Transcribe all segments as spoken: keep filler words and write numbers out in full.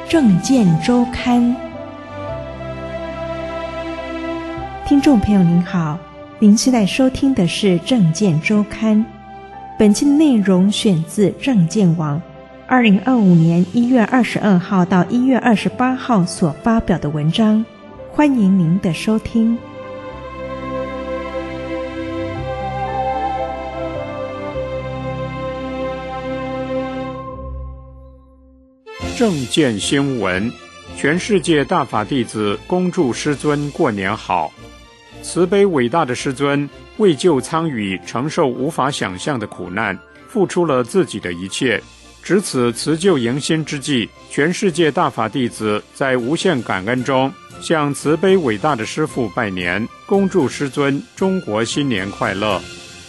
政见周刊。听众朋友您好，您现在收听的是政见周刊。本期的内容选自政见网二零二五年一月二十二号到一月二十八号所发表的文章，欢迎您的收听。 政见新闻：全世界大法弟子恭祝师尊过年好。慈悲伟大的师尊为救苍羽承受无法想象的苦难，付出了自己的一切。值此辞旧迎新之际，全世界大法弟子在无限感恩中向慈悲伟大的师父拜年，恭祝师尊中国新年快乐。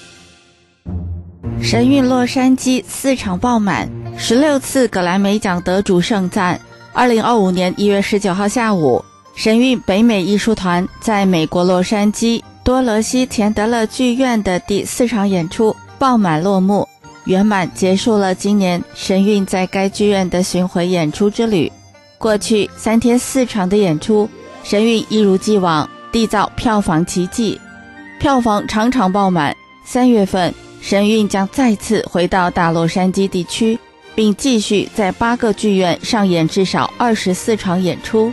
神韵洛杉矶四场爆满，十六次葛莱美奖得主盛赞。二零二五年一月十九号下午，神韵北美艺术团在美国洛杉矶多罗西田德勒剧院的第四场演出爆满落幕，圆满结束了今年神韵在该剧院的巡回演出之旅。过去三天四场的演出，神韵一如既往缔造票房奇迹，票房场场爆满。三月份神韵将再次回到大洛杉矶地区，并继续在八个剧院上演至少二十四场演出。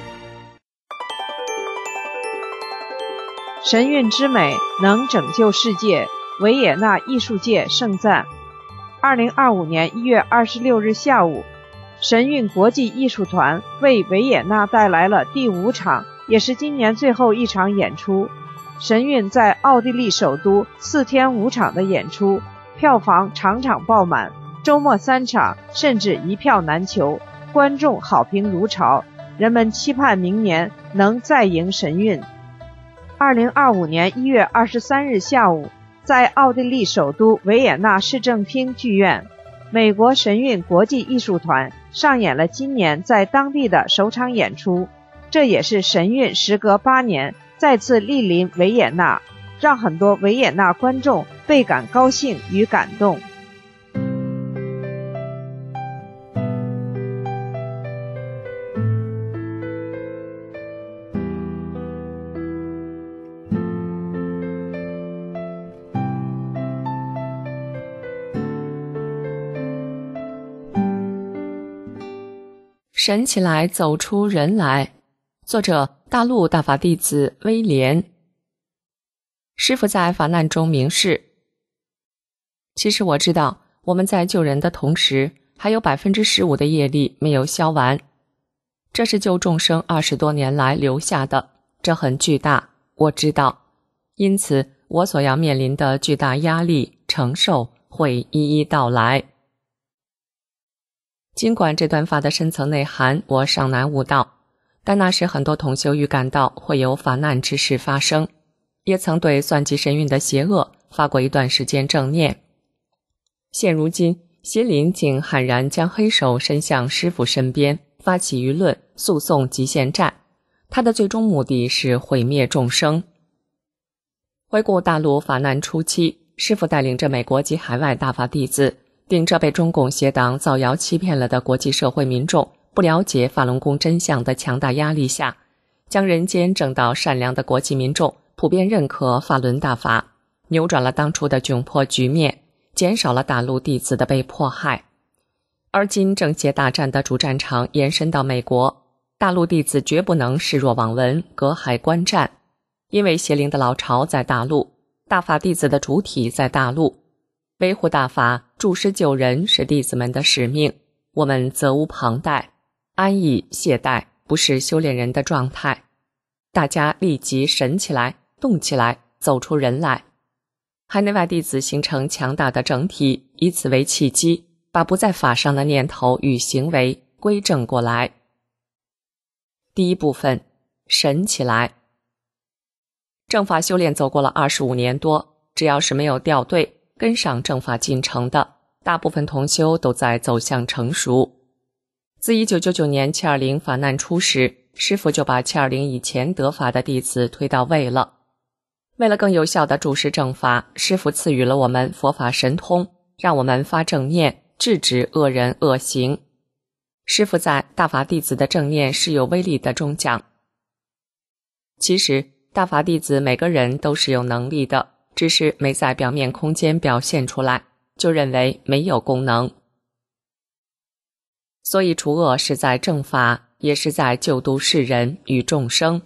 神韵之美能拯救世界，维也纳艺术界盛赞。二零二五年一月二十六日下午，神韵国际艺术团为维也纳带来了第五场，也是今年最后一场演出。神韵在奥地利首都四天五场的演出，票房场场爆满，周末三场甚至一票难求，观众好评如潮，人们期盼明年能再迎神韵。二零二五年一月二十三日下午，在奥地利首都维也纳市政厅剧院，美国神韵国际艺术团上演了今年在当地的首场演出，这也是神韵时隔八年再次莅临维也纳，让很多维也纳观众倍感高兴与感动。 神起来，走出人来。作者：大陆大法弟子威廉。师父在法难中明示：其实我知道，我们在救人的同时，还有 百分之十五 的业力没有消完。这是救众生二十多年来留下的，这很巨大，我知道。因此，我所要面临的巨大压力承受会一一道来。尽管这段法的深层内涵我尚难悟到，但那时很多同修预感到会有法难之事发生，也曾对算计神韵的邪恶发过一段时间正念。现如今，心灵竟悍然将黑手伸向师父身边，发起舆论诉讼极限战，他的最终目的是毁灭众生。回顾大陆法难初期，师父带领着美国及海外大法弟子，顶着被中共邪党造谣欺骗了的国际社会民众不了解法轮功真相的强大压力下，将人间正道善良的国际民众普遍认可法轮大法，扭转了当初的窘迫局面，减少了大陆弟子的被迫害。而今正邪大战的主战场延伸到美国，大陆弟子绝不能视若罔闻，隔海观战，因为邪灵的老巢在大陆，大法弟子的主体在大陆，维护大法，助师救人是弟子们的使命，我们责无旁贷。安逸懈怠不是修炼人的状态，大家立即神起来，动起来，走出人来。海内外弟子形成强大的整体，以此为契机，把不在法上的念头与行为归正过来。第一部分，神起来。正法修炼走过了二十五年多，只要是没有掉队跟上正法进程的，大部分同修都在走向成熟。自一九九九年七二零法难初时，师父就把七二零以前得法的弟子推到位了。为了更有效地注释正法，师父赐予了我们佛法神通，让我们发正念，制止恶人恶行。 师父在大法弟子的正念是有威力的中讲，其实大法弟子每个人都是有能力的，只是没在表面空间表现出来，就认为没有功能。所以除恶是在正法，也是在救度世人与众生。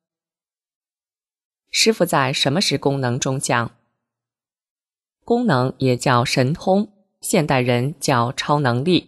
师父在什么是功能中讲，功能也叫神通，现代人叫超能力。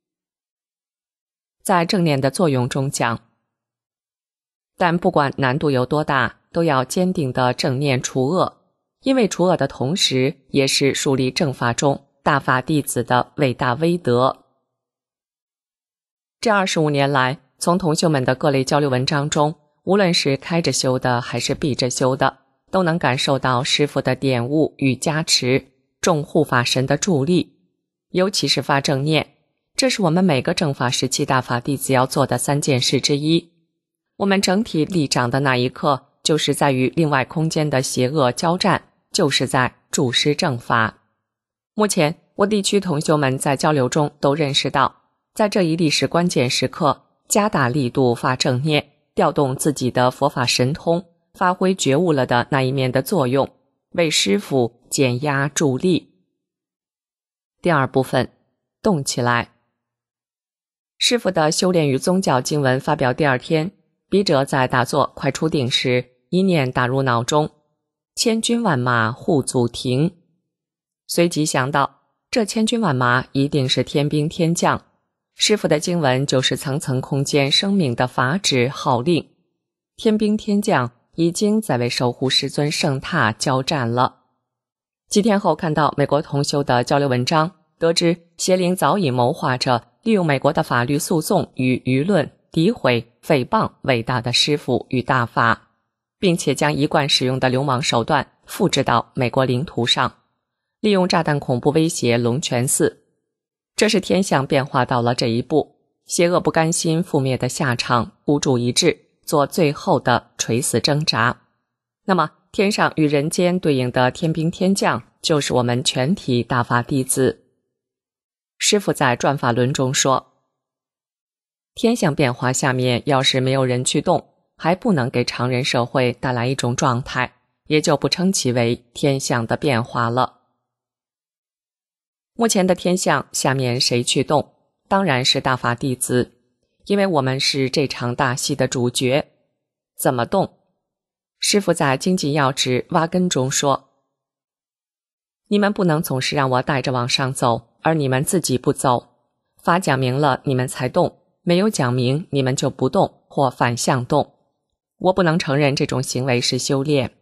在正念的作用中讲，但不管难度有多大，都要坚定的正念除恶，因为除恶的同时，也是树立正法中大法弟子的伟大威德。这二十五年来，从同修们的各类交流文章中，无论是开着修的还是闭着修的，都能感受到师父的点悟与加持，众护法神的助力，尤其是发正念，这是我们每个正法时期大法弟子要做的三件事之一。我们整体立掌的那一刻，就是在与另外空间的邪恶交战，就是在助施正法。目前我地区同修们在交流中都认识到，在这一历史关键时刻，加大力度发正念，调动自己的佛法神通，发挥觉悟了的那一面的作用，为师父减压助力。第二部分，动起来。师父的修炼与宗教经文发表第二天，笔者在打坐快出定时，一念打入脑中，千军万马护祖庭。随即想到，这千军万马一定是天兵天将，师父的经文就是层层空间生命的法旨号令，天兵天将已经在为守护师尊圣榻交战了。几天后看到美国同修的交流文章，得知邪灵早已谋划着利用美国的法律诉讼与舆论诋毁诽谤伟大的师父与大法，并且将一贯使用的流氓手段复制到美国领土上，利用炸弹恐怖威胁龙泉寺。这是天象变化到了这一步，邪恶不甘心覆灭的下场，孤注一掷，做最后的垂死挣扎。那么天上与人间对应的天兵天将，就是我们全体大法弟子。师父在转法轮中说，天象变化下面要是没有人去动，还不能给常人社会带来一种状态，也就不称其为天象的变化了。目前的天象下面谁去动？当然是大法弟子，因为我们是这场大戏的主角。怎么动？师父在经济要旨挖根中说，你们不能总是让我带着往上走，而你们自己不走。法讲明了你们才动，没有讲明你们就不动或反向动。我不能承认这种行为是修炼。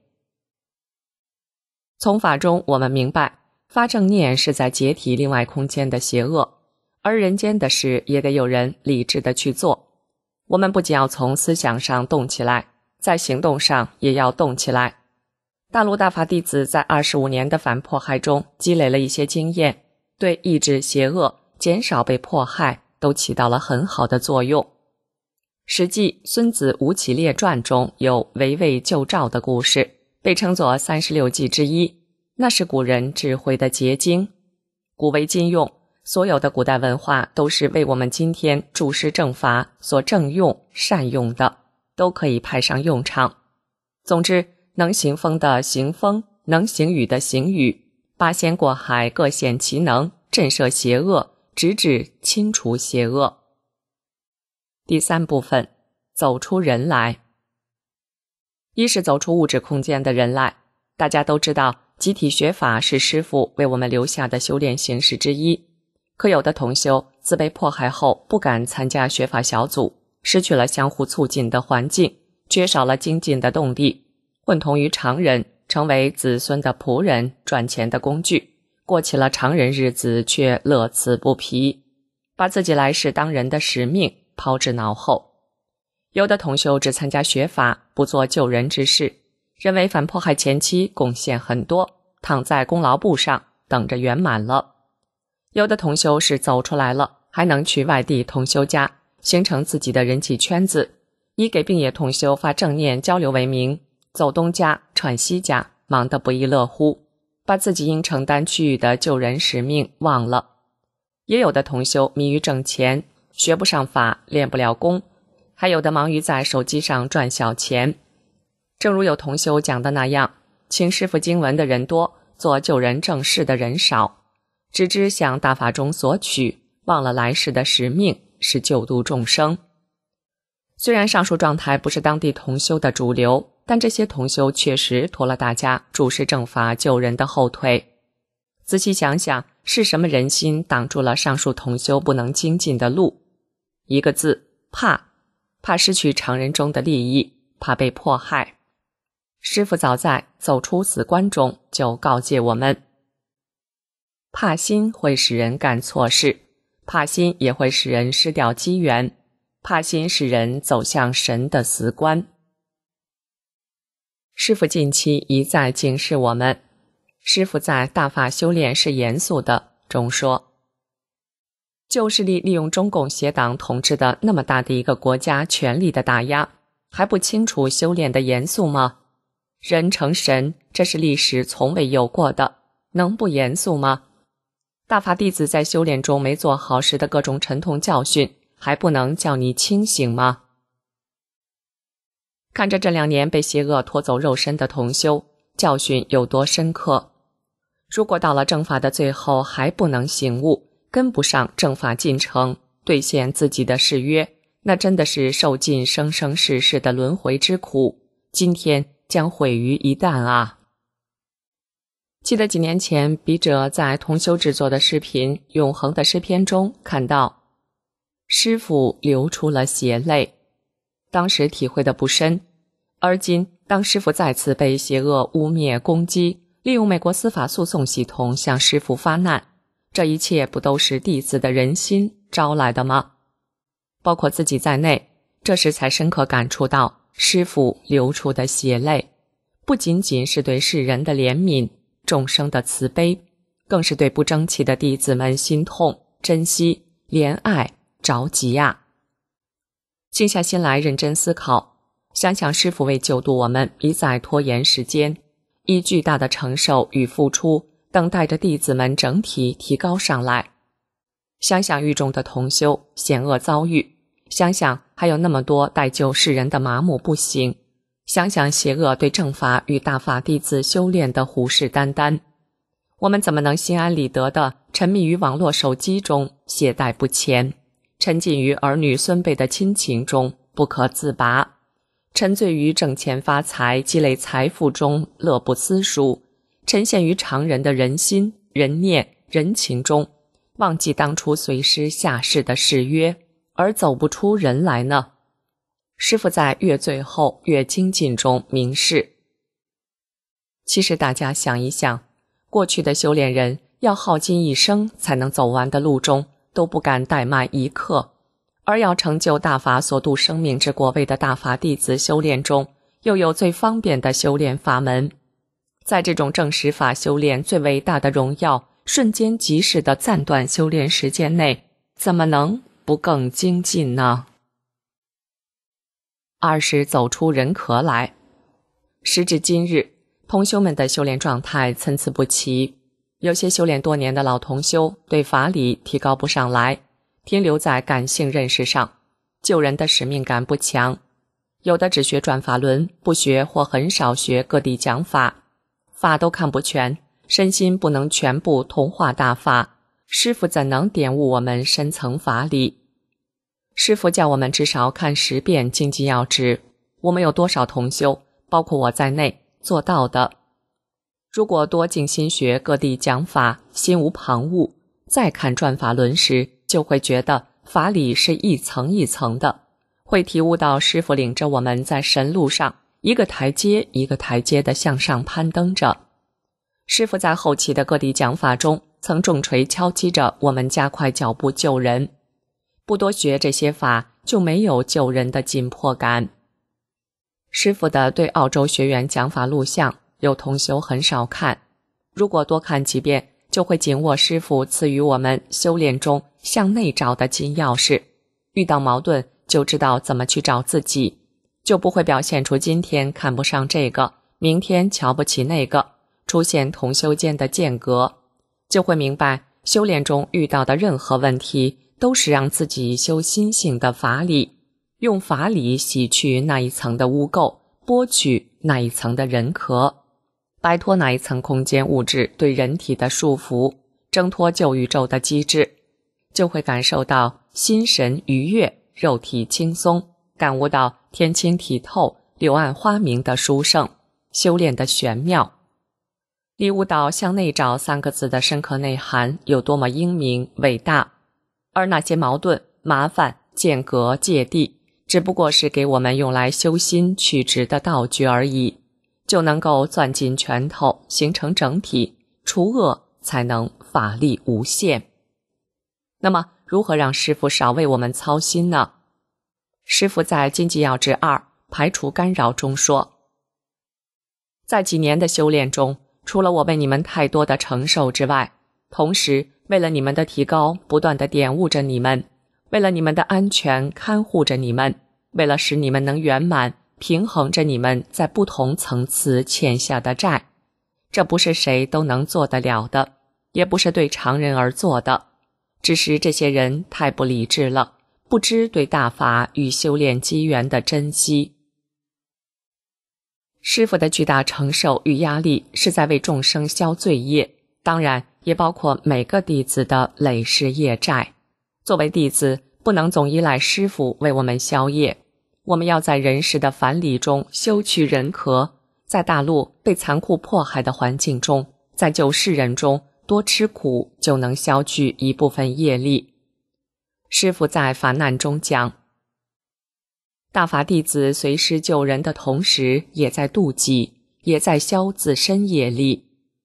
从法中我们明白，发正念是在解体另外空间的邪恶，而人间的事也得有人理智的去做。我们不仅要从思想上动起来，在行动上也要动起来。大陆大法弟子在二十五年的反迫害中积累了一些经验，对抑制邪恶、减少被迫害都起到了很好的作用。史记《孙子吴起列传》中有围魏救赵的故事，被称作三十六计之一，那是古人智慧的结晶，古为今用，所有的古代文化都是为我们今天注释正法所正用善用的，都可以派上用场。总之，能行风的行风，能行雨的行雨，八仙过海各显其能，震慑邪恶，直至清除邪恶。第三部分，走出人来。一是走出物质空间的人来，大家都知道集体学法是师父为我们留下的修炼形式之一，可有的同修自被迫害后不敢参加学法小组，失去了相互促进的环境，缺少了精进的动力，混同于常人，成为子孙的仆人，赚钱的工具，过起了常人日子，却乐此不疲，把自己来世当人的使命抛之脑后。有的同修只参加学法，不做救人之事，认为反迫害前期贡献很多，躺在功劳簿上等着圆满了。有的同修是走出来了，还能去外地同修家，形成自己的人际圈子，以给病野同修发正念交流为名，走东家串西家，忙得不亦乐乎，把自己应承担区域的救人使命忘了。也有的同修迷于挣钱， 学不上法，练不了功，还有的忙于在手机上赚小钱。正如有同修讲的那样，请师父经文的人多，做救人正事的人少，只知向大法中索取，忘了来世的使命是救度众生。虽然上述状态不是当地同修的主流，但这些同修确实拖了大家注视正法救人的后腿。仔细想想，是什么人心挡住了上述同修不能精进的路？一个字，怕。怕失去常人中的利益，怕被迫害。师父早在走出死关中就告诫我们，怕心会使人干错事，怕心也会使人失掉机缘，怕心使人走向神的死关。师父近期一再警示我们，师父在大法修炼是严肃的中说，旧势力利用中共邪党统治的那么大的一个国家权力的打压，还不清楚修炼的严肃吗？人成神，这是历史从未有过的，能不严肃吗？大法弟子在修炼中没做好时的各种沉痛教训，还不能叫你清醒吗？看着这两年被邪恶拖走肉身的同修，教训有多深刻？如果到了正法的最后还不能醒悟，跟不上正法进程，兑现自己的誓约，那真的是受尽生生世世的轮回之苦，今天将毁于一旦啊！记得几年前笔者在同修制作的视频《永恒的诗篇》中看到，师父流出了血泪，当时体会的不深，而今当师父再次被邪恶污蔑攻击，利用美国司法诉讼系统向师父发难，这一切不都是弟子的人心招来的吗？包括自己在内，这时才深刻感触到师父流出的血泪，不仅仅是对世人的怜悯、众生的慈悲，更是对不争气的弟子们心痛、珍惜、怜爱、着急啊！静下心来认真思考，想想师父为救度我们一再拖延时间，以巨大的承受与付出等待着弟子们整体提高上来。想想狱中的同修险恶遭遇，想想还有那么多待救世人的麻木不行，想想邪恶对正法与大法弟子修炼的虎视眈眈，我们怎么能心安理得地沉迷于网络手机中懈怠不前，沉浸于儿女孙辈的亲情中不可自拔，沉醉于挣钱发财积累财富中乐不思蜀，沉陷于常人的人心、人念、人情中，忘记当初随师下世的誓约，而走不出人来呢？师父在越最后越精进中明示，其实大家想一想，过去的修炼人要耗尽一生才能走完的路中，都不敢怠慢一刻，而要成就大法所度生命之果位的大法弟子修炼中，又有最方便的修炼法门。在这种正实法修炼最伟大的荣耀，瞬间即逝的暂短修炼时间内，怎么能不更精进呢？二是走出人壳来。时至今日，同修们的修炼状态参差不齐，有些修炼多年的老同修对法理提高不上来，停留在感性认识上，救人的使命感不强，有的只学转法轮，不学或很少学各地讲法，法都看不全，身心不能全部同化大法，师父怎能点悟我们深层法理？师父叫我们至少看十遍经济要旨，我们有多少同修，包括我在内，做到的？如果多静心学各地讲法，心无旁骛，再看转法轮时，就会觉得法理是一层一层的，会体悟到师父领着我们在神路上一个台阶一个台阶地向上攀登着。师父在后期的各地讲法中，曾重锤敲击着我们加快脚步救人，不多学这些法，就没有救人的紧迫感。师父的对澳洲学员讲法录像，有同修很少看，如果多看几遍，就会紧握师父赐予我们修炼中向内找的金钥匙，遇到矛盾就知道怎么去找自己，就不会表现出今天看不上这个，明天瞧不起那个，出现同修间的间隔，就会明白修炼中遇到的任何问题都是让自己修心性的法理，用法理洗去那一层的污垢，剥去那一层的人壳，摆脱那一层空间物质对人体的束缚，挣脱旧宇宙的机制，就会感受到心神愉悦，肉体轻松，感悟到天清体透，柳暗花明的殊胜，修炼的玄妙，领悟到向内找三个字的深刻内涵有多么英明伟大。而那些矛盾、麻烦、间隔、芥蒂，只不过是给我们用来修心去执的道具而已，就能够攥进拳头，形成整体，除恶才能法力无限。那么如何让师父少为我们操心呢？师父在《经济要旨二排除干扰》中说，在几年的修炼中，除了我为你们太多的承受之外，同时为了你们的提高，不断地点悟着你们，为了你们的安全看护着你们，为了使你们能圆满平衡着你们在不同层次欠下的债。这不是谁都能做得了的，也不是对常人而做的，只是这些人太不理智了，不知对大法与修炼机缘的珍惜。师父的巨大承受与压力是在为众生消罪业，当然也包括每个弟子的累世业债。作为弟子，不能总依赖师父为我们消业，我们要在人世的凡理中修去人壳，在大陆被残酷迫害的环境中，在救世人中多吃苦，就能消去一部分业力。师父在法难中讲，大法弟子随师救人的同时，也在度己，也在消自身业力。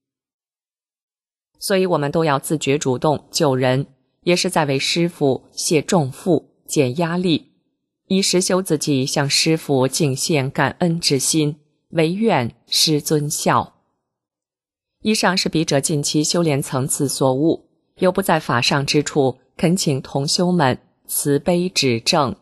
所以我们都要自觉主动救人，也是在为师父卸重负，减压力，以实修自己向师父敬献感恩之心，唯愿师尊孝。以上是笔者近期修炼层次所悟，有不在法上之处，恳请同修们慈悲指正。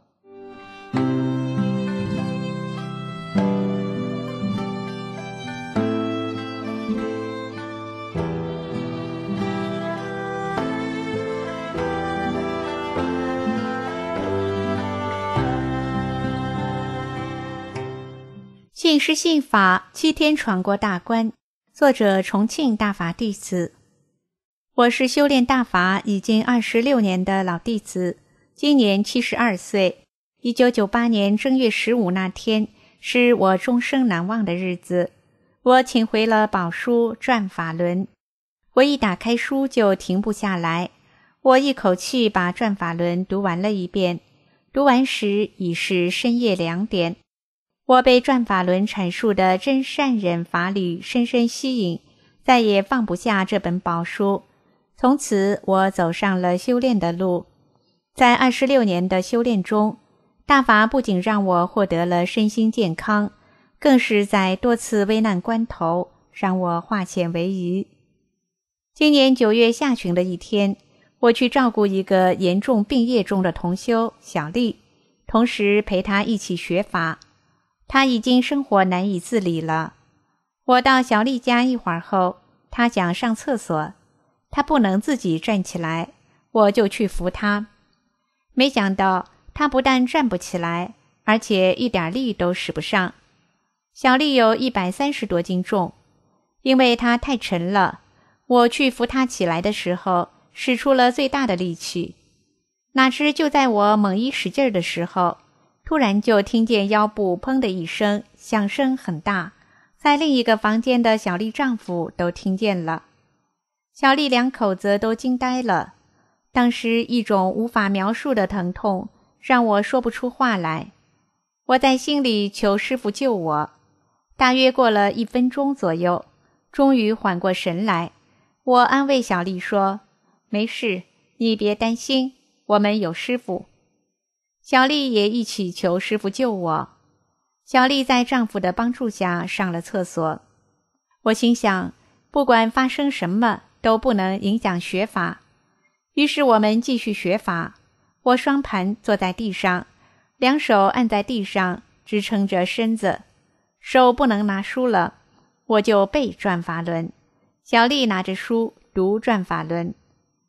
信师信法，七天闯过大关。作者：重庆大法弟子。我是修炼大法已经二十六年的老弟子，今年七十二岁。一九九八年正月十五那天，是我终生难忘的日子。我请回了宝书转法轮，我一打开书就停不下来。我一口气把转法轮读完了一遍，读完时已是深夜两点。我被转法轮阐述的真善忍法理深深吸引，再也放不下这本宝书。从此我走上了修炼的路。在二十六年的修炼中，大法不仅让我获得了身心健康，更是在多次危难关头让我化险为夷。今年九月下旬的一天，我去照顾一个严重病业中的同修小丽，同时陪她一起学法。她已经生活难以自理了。我到小丽家一会儿后，她想上厕所，她不能自己站起来，我就去扶她。没想到她不但站不起来，而且一点力都使不上。小丽有一百三十多斤重，因为她太沉了，我去扶她起来的时候，使出了最大的力气。哪知就在我猛一使劲的时候，突然就听见腰部砰的一声，响声很大，在另一个房间的小丽丈夫都听见了。小丽两口子都惊呆了，当时一种无法描述的疼痛让我说不出话来。我在心里求师父救我，大约过了一分钟左右，终于缓过神来。我安慰小丽说，没事，你别担心，我们有师父。小丽也一起求师父救我。小丽在丈夫的帮助下上了厕所。我心想，不管发生什么都不能影响学法。于是我们继续学法。我双盘坐在地上，两手按在地上支撑着身子，手不能拿书了，我就背转法轮。小丽拿着书读转法轮。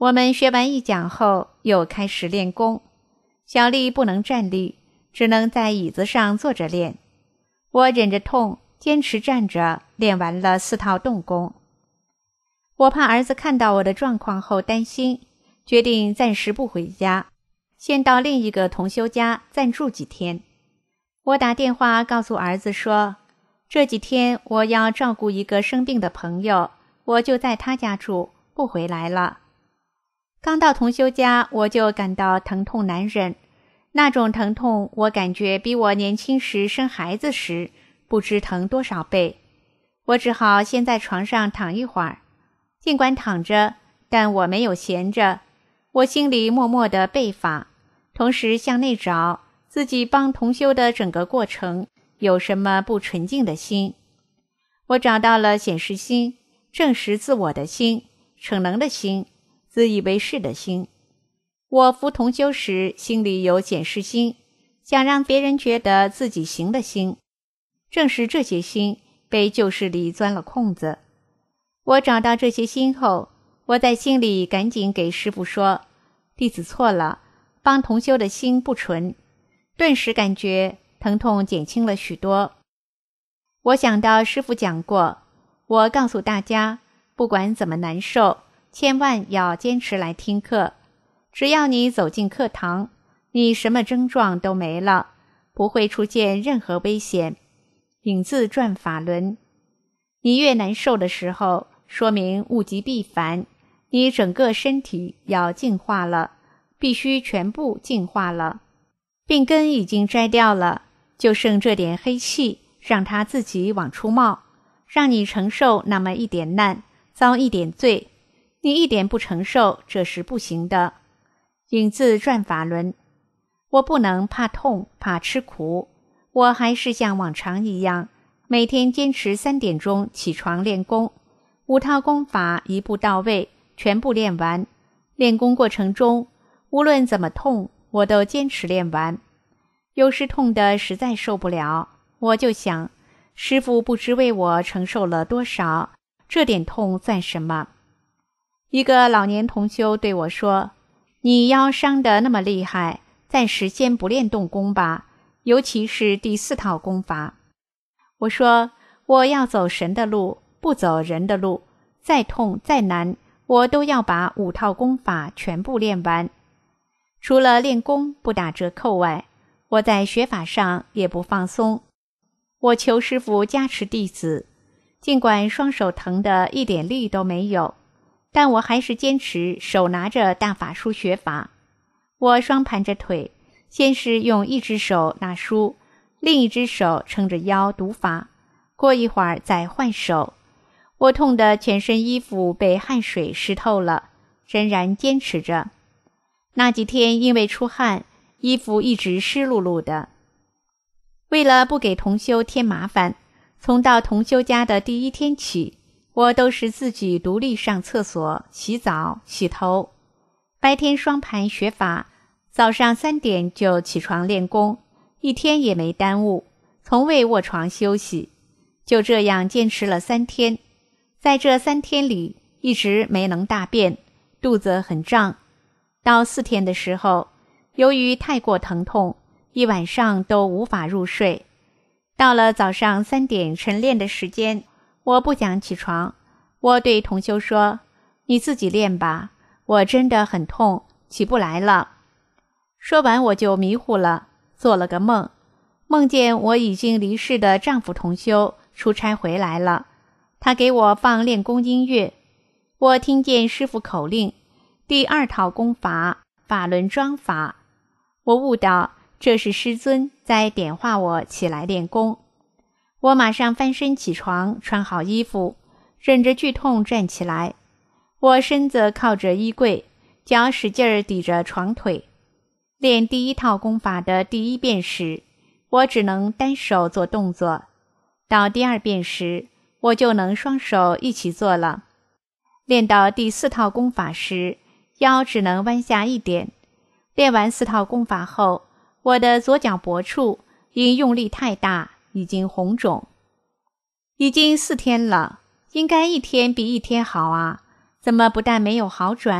我们学完一讲后，又开始练功。小丽不能站立，只能在椅子上坐着练。我忍着痛，坚持站着，练完了四套动功。我怕儿子看到我的状况后担心，决定暂时不回家，先到另一个同修家暂住几天。我打电话告诉儿子说，这几天我要照顾一个生病的朋友，我就在他家住，不回来了。刚到同修家，我就感到疼痛难忍，那种疼痛我感觉比我年轻时生孩子时不知疼多少倍。我只好先在床上躺一会儿，尽管躺着，但我没有闲着，我心里默默地背法，同时向内找自己帮同修的整个过程有什么不纯净的心。我找到了显示心、证实自我的心、逞能的心、自以为是的心。我服同修时心里有显示心，想让别人觉得自己行的心，正是这些心被旧事里钻了空子。我找到这些心后，我在心里赶紧给师父说，弟子错了，帮同修的心不纯。顿时感觉疼痛减轻了许多。我想到师父讲过，我告诉大家，不管怎么难受，千万要坚持来听课。只要你走进课堂，你什么症状都没了，不会出现任何危险。引自转法轮，你越难受的时候，说明物极必反，你整个身体要净化了，必须全部净化了。病根已经摘掉了，就剩这点黑气，让它自己往出冒，让你承受那么一点难，遭一点罪。你一点不承受，这是不行的。引自转法轮，我不能怕痛，怕吃苦，我还是像往常一样，每天坚持三点钟起床练功，五套功法一步到位，全部练完。练功过程中，无论怎么痛，我都坚持练完。有时痛得实在受不了，我就想，师父不知为我承受了多少，这点痛算什么？一个老年同修对我说，你腰伤得那么厉害，暂时先不练动功吧，尤其是第四套功法。我说，我要走神的路，不走人的路，再痛再难，我都要把五套功法全部练完。除了练功不打折扣外，我在学法上也不放松。我求师父加持弟子，尽管双手疼得一点力都没有，但我还是坚持手拿着大法书学法。我双盘着腿，先是用一只手拿书，另一只手撑着腰读法，过一会儿再换手。我痛得全身衣服被汗水湿透了，仍然坚持着。那几天因为出汗，衣服一直湿漉漉的。为了不给同修添麻烦，从到同修家的第一天起，我都是自己独立上厕所、洗澡、洗头。白天双盘学法，早上三点就起床练功，一天也没耽误，从未卧床休息。就这样坚持了三天，在这三天里一直没能大便，肚子很胀。到四天的时候，由于太过疼痛，一晚上都无法入睡。到了早上三点晨练的时间，我不想起床，我对同修说，你自己练吧，我真的很痛，起不来了。说完我就迷糊了，做了个梦，梦见我已经离世的丈夫同修出差回来了，他给我放练功音乐，我听见师父口令，第二套功法法轮桩法，我悟到这是师尊在点化我起来练功。我马上翻身起床，穿好衣服，忍着剧痛站起来。我身子靠着衣柜，脚使劲儿抵着床腿。练第一套功法的第一遍时，我只能单手做动作，到第二遍时，我就能双手一起做了。练到第四套功法时，腰只能弯下一点。练完四套功法后，我的左脚脖处因用力太大，已经红肿。已经四天了，应该一天比一天好啊，怎么不但没有好转，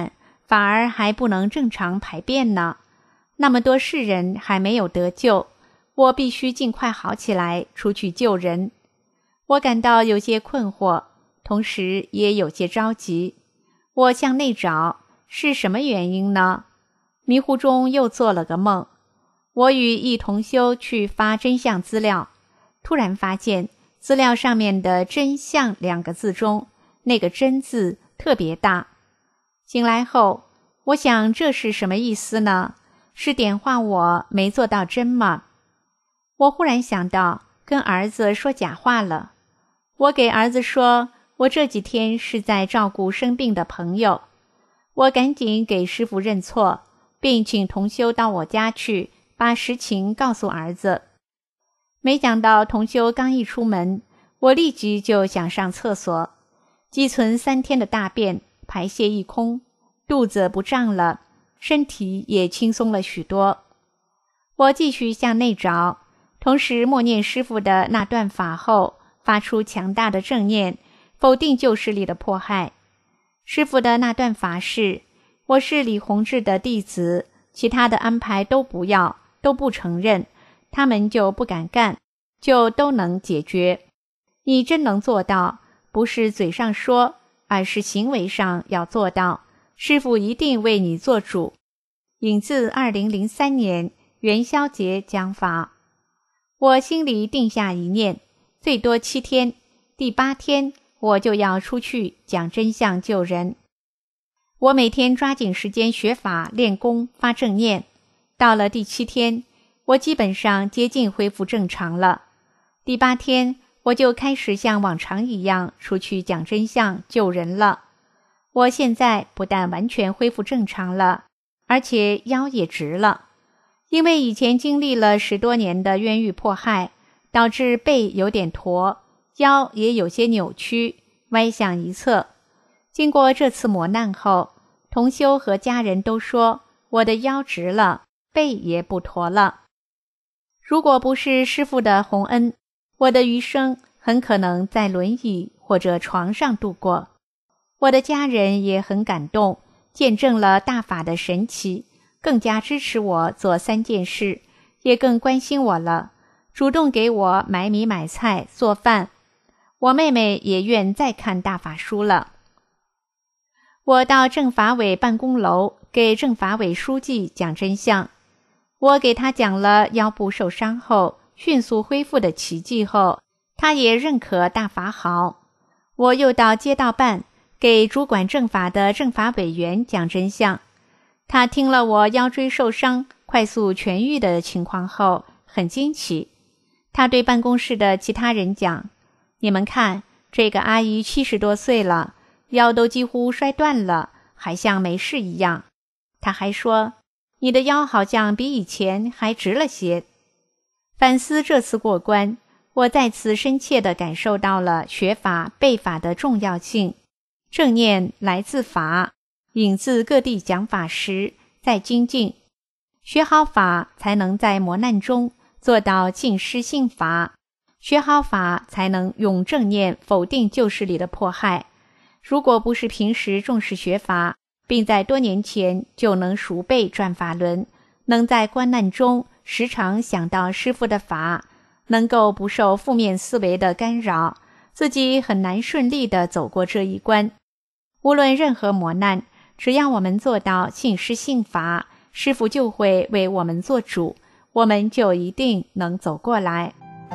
反而还不能正常排便呢。那么多世人还没有得救，我必须尽快好起来，出去救人。我感到有些困惑，同时也有些着急。我向内找，是什么原因呢？迷糊中又做了个梦。我与一同修去发真相资料，突然发现资料上面的真相两个字中，那个真字特别大。醒来后，我想这是什么意思呢？是点化我没做到真吗？我忽然想到跟儿子说假话了。我给儿子说，我这几天是在照顾生病的朋友。我赶紧给师父认错，并请同修到我家去，把实情告诉儿子。没想到同修刚一出门，我立即就想上厕所，积存三天的大便排泄一空，肚子不胀了，身体也轻松了许多。我继续向内找，同时默念师父的那段法后，发出强大的正念，否定旧势力的迫害。师父的那段法是：我是李洪志的弟子，其他的安排都不要，都不承认，他们就不敢干，就都能解决。你真能做到，不是嘴上说，而是行为上要做到，师父一定为你做主。引自二零零三年元宵节讲法。我心里定下一念，最多七天，第八天我就要出去讲真相救人。我每天抓紧时间学法练功发正念，到了第七天，我基本上接近恢复正常了。第八天我就开始像往常一样出去讲真相救人了。我现在不但完全恢复正常了，而且腰也直了。因为以前经历了十多年的冤狱迫害，导致背有点驼，腰也有些扭曲，歪向一侧。经过这次磨难后，同修和家人都说我的腰直了，背也不驼了。如果不是师父的洪恩，我的余生很可能在轮椅或者床上度过。我的家人也很感动，见证了大法的神奇，更加支持我做三件事，也更关心我了，主动给我买米买菜做饭。我妹妹也愿再看大法书了。我到政法委办公楼给政法委书记讲真相，我给他讲了腰部受伤后迅速恢复的奇迹后，他也认可大法好。我又到街道办给主管政法的政法委员讲真相，他听了我腰椎受伤快速痊愈的情况后很惊奇。他对办公室的其他人讲，你们看，这个阿姨七十多岁了，腰都几乎摔断了，还像没事一样。他还说，你的腰好像比以前还直了些。反思这次过关，我再次深切地感受到了学法背法的重要性。正念来自法，引自各地讲法时再精进，学好法才能在磨难中做到尽失信法，学好法才能用正念否定旧势力的迫害。如果不是平时重视学法，并在多年前就能熟背转法轮，能在关难中时常想到师父的法，能够不受负面思维的干扰，自己很难顺利地走过这一关。无论任何磨难，只要我们做到信师信法，师父就会为我们做主，我们就一定能走过来。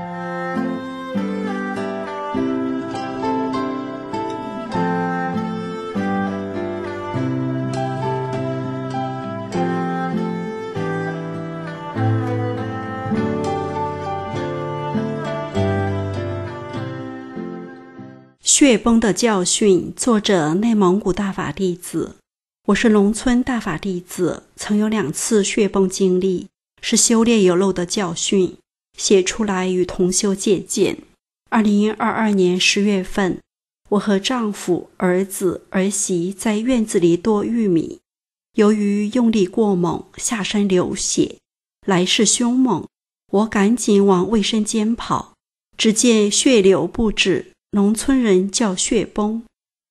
血崩的教训，作者内蒙古大法弟子。我是农村大法弟子，曾有两次血崩经历，是修炼有漏的教训，写出来与同修借鉴。二零二二年十月份，我和丈夫、儿子、儿媳在院子里剁玉米，由于用力过猛，下身流血，来势凶猛，我赶紧往卫生间跑，只见血流不止，农村人叫血崩。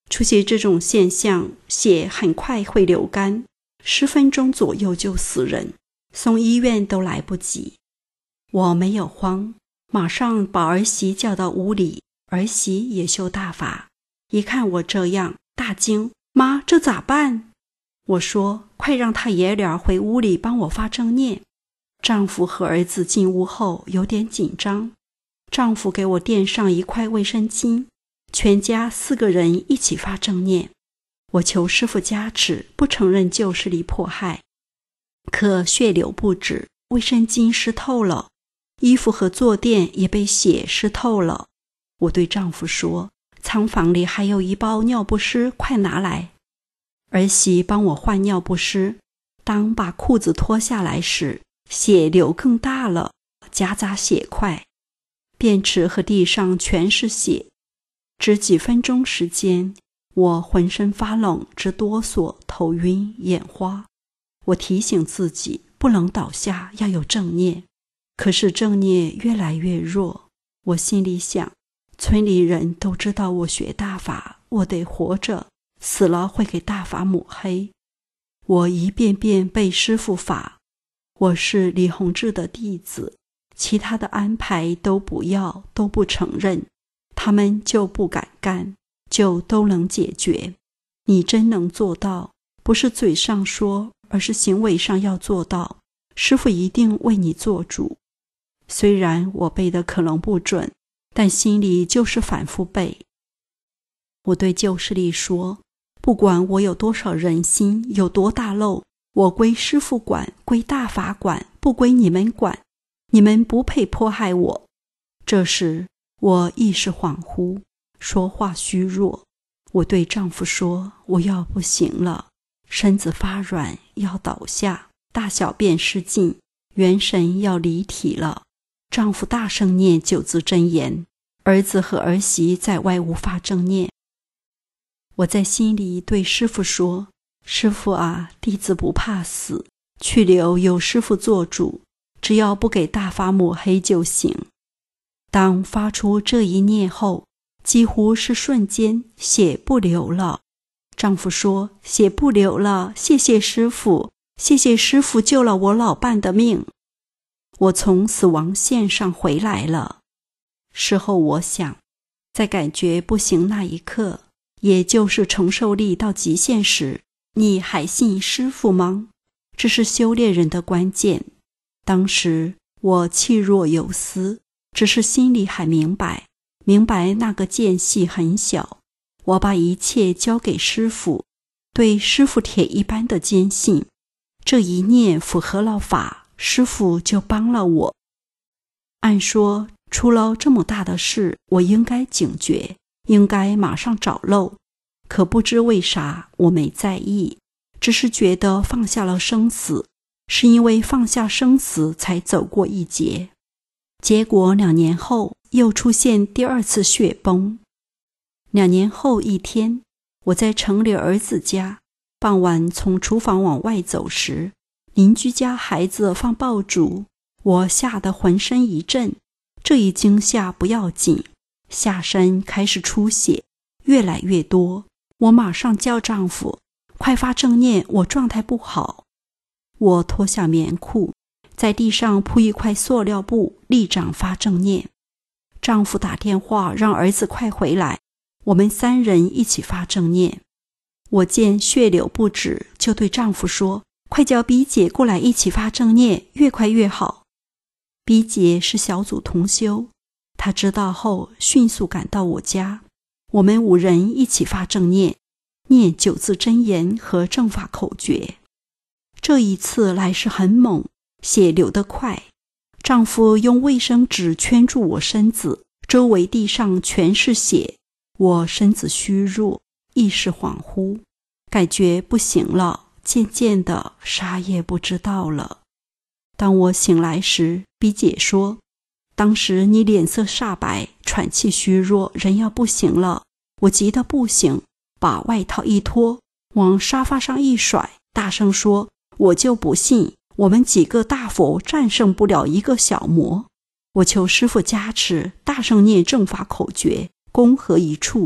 出现这种现象，血很快会流干，十分钟左右就死人，送医院都来不及。我没有慌，马上把儿媳叫到屋里，儿媳也修大法，一看我这样，大惊：妈，这咋办？我说：快让他爷俩回屋里帮我发正念。丈夫和儿子进屋后有点紧张，丈夫给我垫上一块卫生巾，全家四个人一起发正念。我求师父加持，不承认旧势力迫害。可血流不止，卫生巾湿透了，衣服和坐垫也被血湿透了。我对丈夫说：仓房里还有一包尿不湿，快拿来。儿媳帮我换尿不湿，当把裤子脱下来时，血流更大了，夹杂血块，便池和地上全是血。只几分钟时间，我浑身发冷，直哆嗦，头晕眼花。我提醒自己不能倒下，要有正念，可是正念越来越弱。我心里想，村里人都知道我学大法，我得活着，死了会给大法抹黑。我一遍遍背师父法，我是李洪志的弟子，其他的安排都不要，都不承认，他们就不敢干，就都能解决。你真能做到，不是嘴上说，而是行为上要做到，师父一定为你做主。虽然我背的可能不准，但心里就是反复背。我对旧势力说，不管我有多少人心，有多大漏，我归师父管，归大法管，不归你们管，你们不配迫害我。这时我意识恍惚，说话虚弱。我对丈夫说，我要不行了，身子发软，要倒下，大小便失禁，元神要离体了。丈夫大声念九字真言，儿子和儿媳在外屋发正念。我在心里对师父说，师父啊，弟子不怕死，去留有师父做主，只要不给大法抹黑就行。当发出这一念后，几乎是瞬间，血不流了。丈夫说，血不流了，谢谢师父，谢谢师父救了我老伴的命。我从死亡线上回来了。事后我想，在感觉不行那一刻，也就是承受力到极限时，你还信师父吗？这是修炼人的关键。当时我气若游丝，只是心里还明白，明白那个间隙很小。我把一切交给师父，对师父铁一般的坚信，这一念符合了法，师父就帮了我。按说出了这么大的事，我应该警觉，应该马上找漏，可不知为啥我没在意，只是觉得放下了生死，是因为放下生死才走过一劫。结果两年后又出现第二次血崩。两年后一天，我在城里儿子家，傍晚从厨房往外走时，邻居家孩子放爆竹，我吓得浑身一震。这一惊吓不要紧，下身开始出血，越来越多。我马上叫丈夫，快发正念，我状态不好。我脱下棉裤，在地上铺一块塑料布，立掌发正念。丈夫打电话让儿子快回来，我们三人一起发正念。我见血流不止，就对丈夫说，快叫逼姐过来一起发正念，越快越好。逼姐是小组同修，她知道后迅速赶到我家，我们五人一起发正念，念九字真言和正法口诀。这一次来势很猛，血流得快，丈夫用卫生纸圈住我身子，周围地上全是血。我身子虚弱，意识恍惚，感觉不行了，渐渐的啥也不知道了。当我醒来时，逼姐说，当时你脸色煞白，喘气虚弱，人要不行了。我急得不行，把外套一脱，往沙发上一甩，大声说，我就不信我们几个大佛战胜不了一个小魔。我求师父加持，大声念正法口诀，功合一处，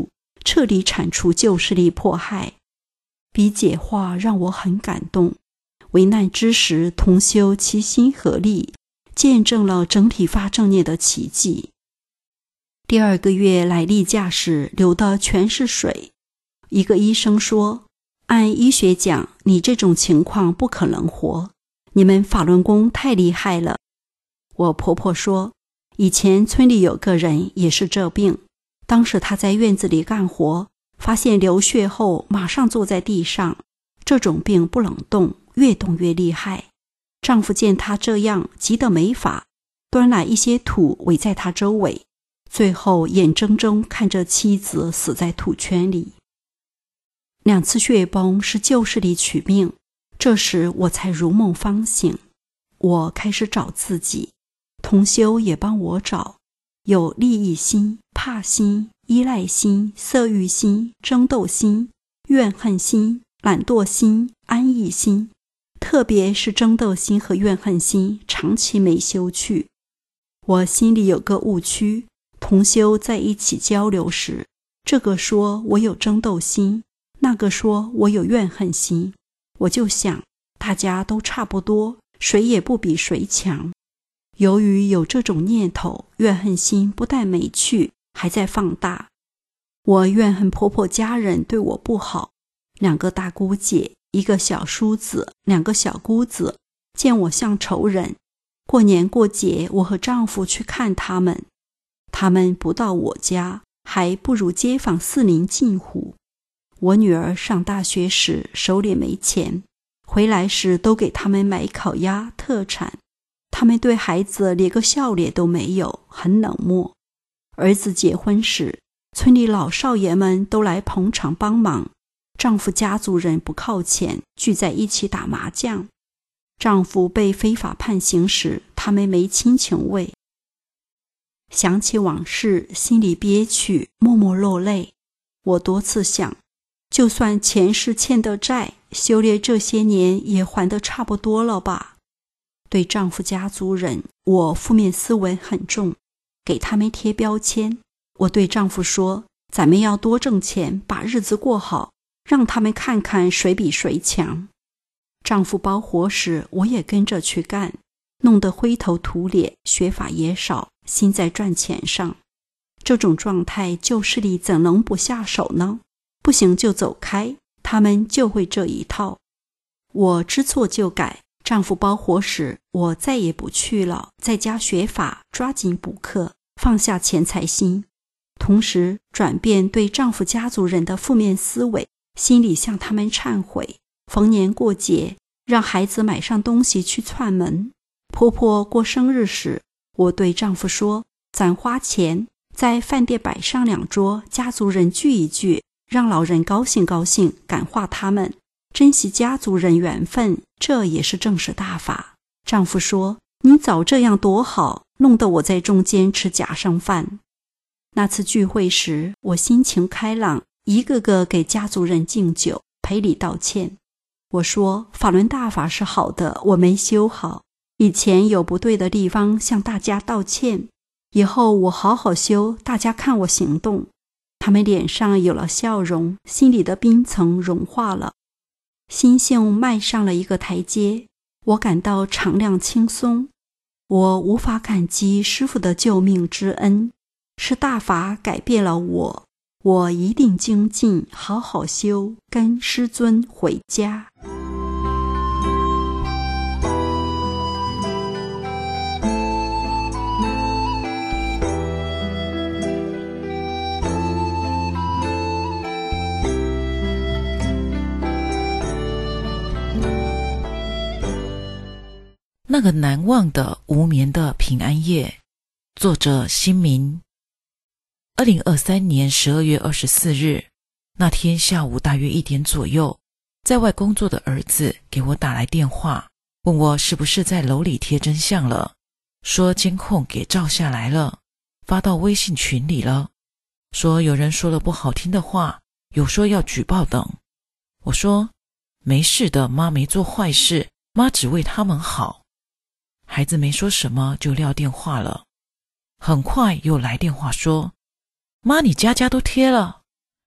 彻底铲除旧势力迫害。比解话让我很感动，危难之时同修齐心合力，见证了整体发正念的奇迹。第二个月来例假时流的全是水。一个医生说，按医学讲，你这种情况不可能活，你们法轮功太厉害了。我婆婆说，以前村里有个人也是这病，当时她在院子里干活，发现流血后马上坐在地上，这种病不能动，越动越厉害。丈夫见她这样，急得没法，端来一些土围在她周围，最后眼睁睁看着妻子死在土圈里。两次血崩是旧势力取命，这时我才如梦方醒。我开始找自己，同修也帮我找，有利益心、怕心、依赖心、色欲心、争斗心、怨恨心、懒惰心、安逸心，特别是争斗心和怨恨心长期没修去。我心里有个误区，同修在一起交流时，这个说我有争斗心，那个说我有怨恨心，我就想大家都差不多，谁也不比谁强。由于有这种念头，怨恨心不但没去，还在放大。我怨恨婆婆家人对我不好，两个大姑姐，一个小叔子，两个小姑子，见我像仇人。过年过节，我和丈夫去看他们，他们不到我家，还不如街坊四邻近乎。我女儿上大学时手里没钱，回来时都给他们买烤鸭特产，他们对孩子连个笑脸都没有，很冷漠。儿子结婚时，村里老少爷们都来捧场帮忙，丈夫家族人不靠前，聚在一起打麻将。丈夫被非法判刑时，他们没亲情味。想起往事，心里憋屈，默默落泪。我多次想，就算前世欠的债，修炼这些年也还得差不多了吧。对丈夫家族人，我负面思维很重，给他们贴标签。我对丈夫说，咱们要多挣钱，把日子过好，让他们看看谁比谁强。丈夫包活时，我也跟着去干，弄得灰头土脸，学法也少，心在赚钱上。这种状态，旧势力怎能不下手呢？不行就走开，他们就会这一套。我知错就改，丈夫包活时，我再也不去了，在家学法，抓紧补课，放下钱财心，同时转变对丈夫家族人的负面思维，心里向他们忏悔。逢年过节，让孩子买上东西去串门。婆婆过生日时，我对丈夫说，咱花钱在饭店摆上两桌，家族人聚一聚，让老人高兴高兴，感化他们，珍惜家族人缘分，这也是正是大法。丈夫说，你早这样多好，弄得我在中间吃假上饭。那次聚会时，我心情开朗，一个个给家族人敬酒，赔礼道歉。我说，法轮大法是好的，我没修好，以前有不对的地方，向大家道歉，以后我好好修，大家看我行动。他们脸上有了笑容，心里的冰层融化了，心性迈上了一个台阶，我感到敞亮轻松。我无法感激师父的救命之恩，是大法改变了我，我一定精进，好好修，跟师尊回家。 那个难忘的无眠的平安夜，作者辛明。二零二三年十二月二十四日，那天下午大约一点左右，在外工作的儿子给我打来电话，问我是不是在楼里贴真相了，说监控给照下来了，发到微信群里了，说有人说了不好听的话，有说要举报等。我说没事的，妈没做坏事，妈只为他们好。孩子没说什么就撂电话了。很快又来电话说，妈你家家都贴了，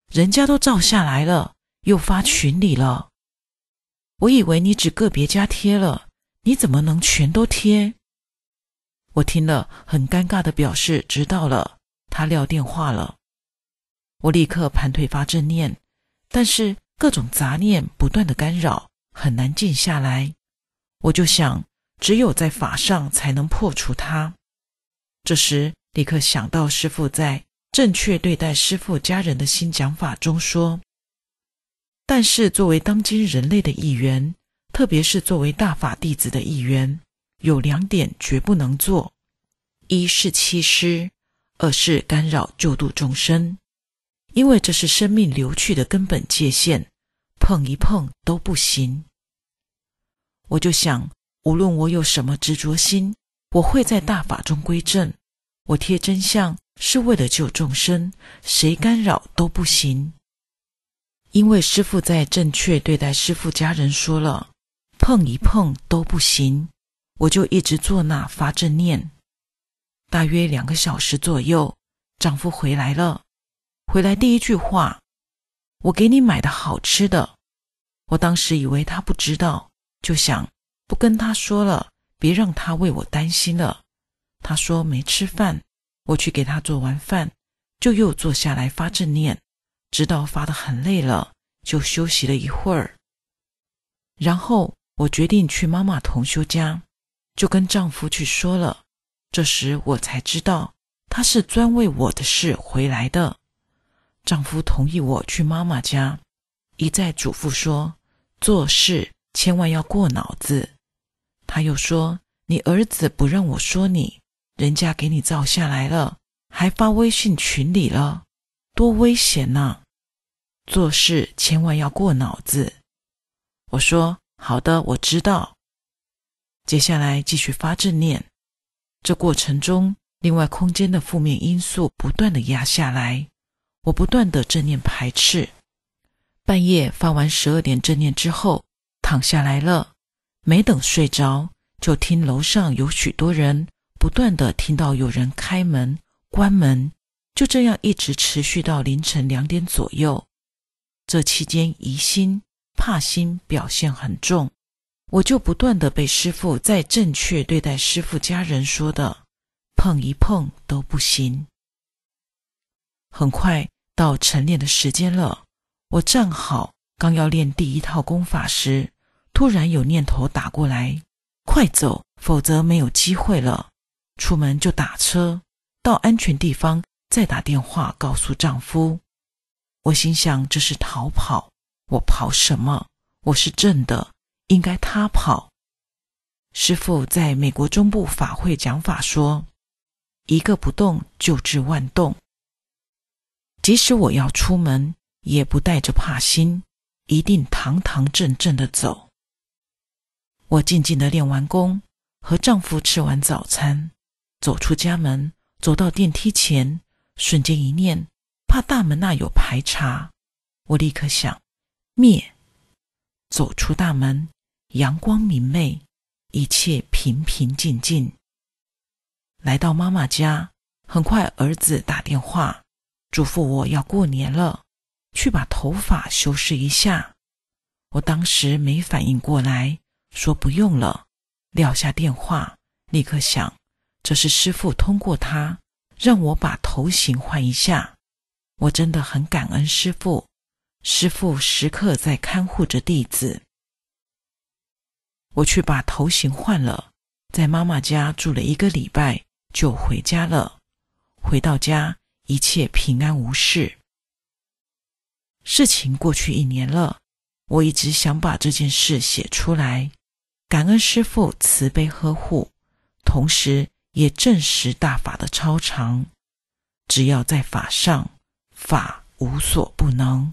人家都照下来了，又发群里了。我以为你只个别家贴了，你怎么能全都贴？我听了很尴尬的表示知道了，他撂电话了。我立刻盘腿发正念，但是各种杂念不断的干扰，很难静下来。我就想，只有在法上才能破除它。这时立刻想到师父在正确对待师父家人的新讲法中说，但是作为当今人类的一员，特别是作为大法弟子的一员，有两点绝不能做，一是欺师，二是干扰救度众生，因为这是生命流去的根本界限，碰一碰都不行。我就想，无论我有什么执着心，我会在大法中归正，我贴真相是为了救众生，谁干扰都不行。因为师父在正确对待师父家人说了，碰一碰都不行，我就一直做那发正念。大约两个小时左右，丈夫回来了。回来第一句话，我给你买的好吃的。我当时以为他不知道，就想不跟他说了，别让他为我担心了。他说没吃饭，我去给他做完饭，就又坐下来发正念，直到发得很累了，就休息了一会儿。然后我决定去妈妈同修家，就跟丈夫去说了。这时我才知道，他是专为我的事回来的。丈夫同意我去妈妈家，一再嘱咐说，做事千万要过脑子。他又说，你儿子不让我说你，人家给你照下来了，还发微信群里了，多危险啊！做事千万要过脑子。我说，好的，我知道。接下来继续发正念。这过程中，另外空间的负面因素不断的压下来，我不断的正念排斥。半夜发完十二点正念之后，躺下来了，没等睡着，就听楼上有许多人不断的听到有人开门、关门，就这样一直持续到凌晨两点左右。这期间疑心、怕心表现很重，我就不断的被师父在正确对待师父家人说的，碰一碰都不行。很快到晨练的时间了，我站好，刚要练第一套功法时，突然有念头打过来，快走，否则没有机会了。出门就打车，到安全地方再打电话告诉丈夫。我心想，这是逃跑，我跑什么？我是正的，应该他跑。师父在美国中部法会讲法说，一个不动就治万动。即使我要出门，也不带着怕心，一定堂堂正正的走。我静静的练完功，和丈夫吃完早餐，走出家门，走到电梯前，瞬间一念，怕大门那有排查，我立刻想灭。走出大门，阳光明媚，一切平平静静。来到妈妈家，很快儿子打电话嘱咐我要过年了，去把头发修饰一下。我当时没反应过来，说不用了，撂下电话，立刻想，这是师父通过他让我把头型换一下。我真的很感恩师父，师父时刻在看护着弟子。我去把头型换了，在妈妈家住了一个礼拜，就回家了。回到家，一切平安无事。事情过去一年了，我一直想把这件事写出来，感恩师父慈悲呵护，同时也证实大法的超常。只要在法上，法无所不能。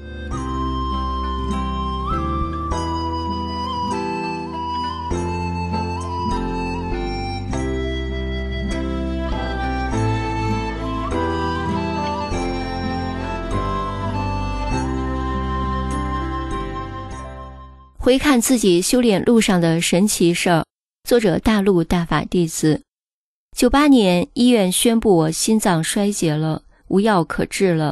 回看自己修炼路上的神奇事儿，作者大陆大法弟子。九八年医院宣布我心脏衰竭了，无药可治了，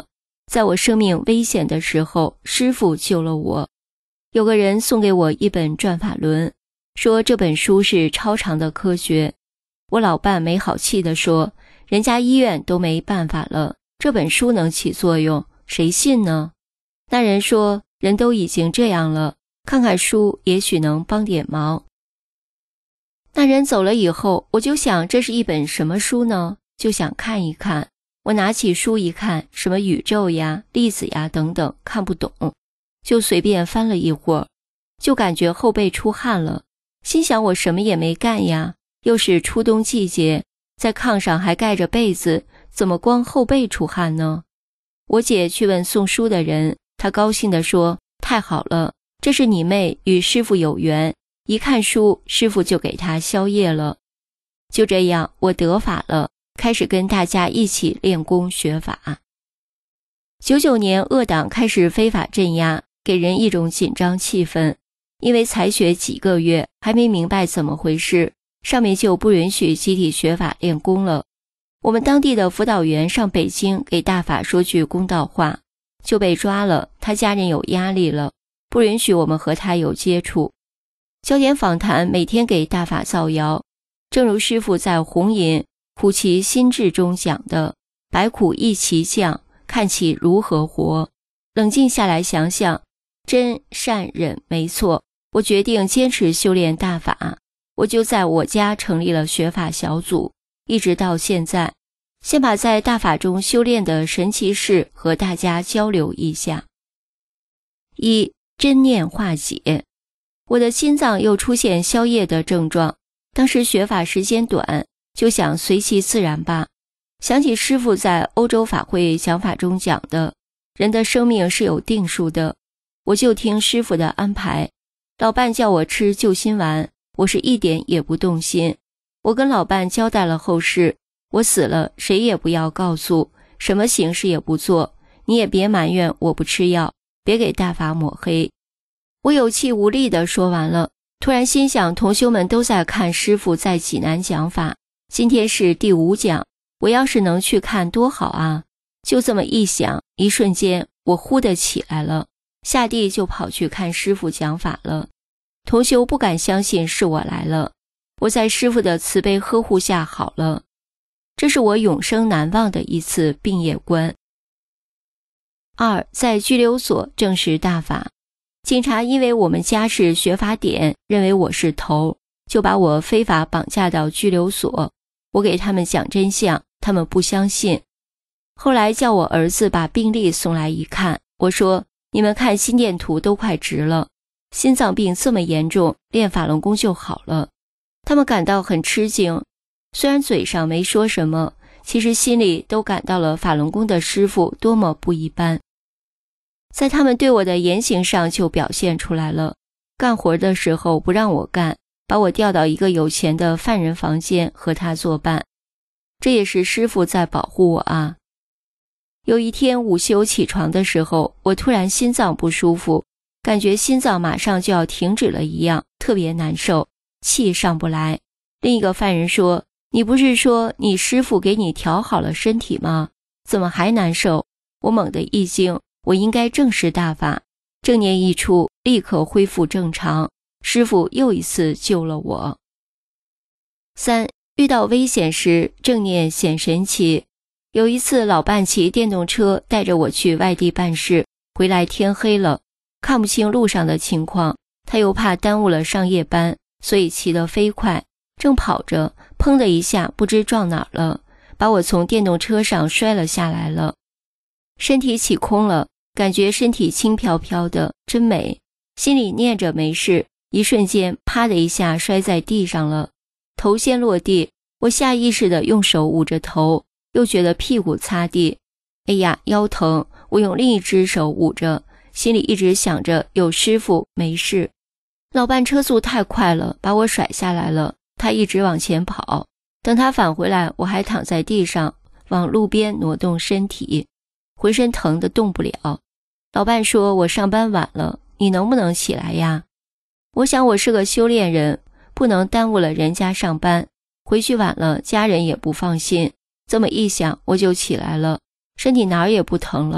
在我生命危险的时候，师父救了我。有个人送给我一本转法轮，说这本书是超常的科学。我老伴没好气地说，人家医院都没办法了，这本书能起作用，谁信呢？那人说，人都已经这样了，看看书也许能帮点忙。那人走了以后，我就想这是一本什么书呢？就想看一看。我拿起书一看，什么宇宙呀、粒子呀等等，看不懂，就随便翻了一会儿，就感觉后背出汗了，心想我什么也没干呀，又是初冬季节，在炕上还盖着被子，怎么光后背出汗呢？我姐去问送书的人，她高兴地说，太好了，这是你妹与师父有缘，一看书，师父就给她消业了。就这样，我得法了，开始跟大家一起练功学法。九九年恶党开始非法镇压，给人一种紧张气氛，因为才学几个月，还没明白怎么回事，上面就不允许集体学法练功了。我们当地的辅导员上北京给大法说句公道话，就被抓了，他家人有压力了，不允许我们和他有接触。焦点访谈每天给大法造谣，正如师父在红吟苦其心志中讲的，百苦一齐降，看其如何活。冷静下来想想，真善忍没错，我决定坚持修炼大法，我就在我家成立了学法小组，一直到现在。先把在大法中修炼的神奇事和大家交流一下。一、真念化解。我的心脏又出现消业的症状，当时学法时间短，就想随其自然吧。想起师父在欧洲法会讲法中讲的，人的生命是有定数的，我就听师父的安排。老伴叫我吃救心丸，我是一点也不动心。我跟老伴交代了后事，我死了谁也不要告诉，什么形式也不做，你也别埋怨我不吃药，别给大法抹黑。我有气无力地说完了，突然心想，同修们都在看师父在济南讲法，今天是第五讲，我要是能去看多好啊。就这么一想，一瞬间我忽地起来了，下地就跑去看师父讲法了。同修不敢相信是我来了，我在师父的慈悲呵护下好了，这是我永生难忘的一次病业观。二、在拘留所证实大法。警察因为我们家是学法点，认为我是头，就把我非法绑架到拘留所。我给他们讲真相，他们不相信。后来叫我儿子把病历送来一看，我说，你们看心电图都快直了，心脏病这么严重，练法轮功就好了。他们感到很吃惊，虽然嘴上没说什么，其实心里都感到了法轮功的师父多么不一般。在他们对我的言行上就表现出来了，干活的时候不让我干，把我调到一个有钱的犯人房间和他作伴，这也是师父在保护我啊。有一天午休起床的时候，我突然心脏不舒服，感觉心脏马上就要停止了一样，特别难受，气上不来。另一个犯人说，你不是说你师父给你调好了身体吗？怎么还难受？我猛地一惊，我应该正视大法，正念一出，立刻恢复正常，师父又一次救了我。三、遇到危险时正念显神奇。有一次老伴骑电动车带着我去外地办事，回来天黑了，看不清路上的情况，他又怕耽误了上夜班，所以骑得飞快，正跑着，砰的一下不知撞哪儿了，把我从电动车上摔了下来了。身体起空了，感觉身体轻飘飘的，真美，心里念着没事，一瞬间啪的一下摔在地上了，头先落地，我下意识地用手捂着头，又觉得屁股擦地，哎呀腰疼，我用另一只手捂着，心里一直想着有师父没事。老伴车速太快了，把我甩下来了，他一直往前跑，等他返回来，我还躺在地上往路边挪动身体，浑身疼得动不了。老伴说，我上班晚了，你能不能起来呀？我想我是个修炼人，不能耽误了人家上班，回去晚了家人也不放心，这么一想我就起来了，身体哪儿也不疼了，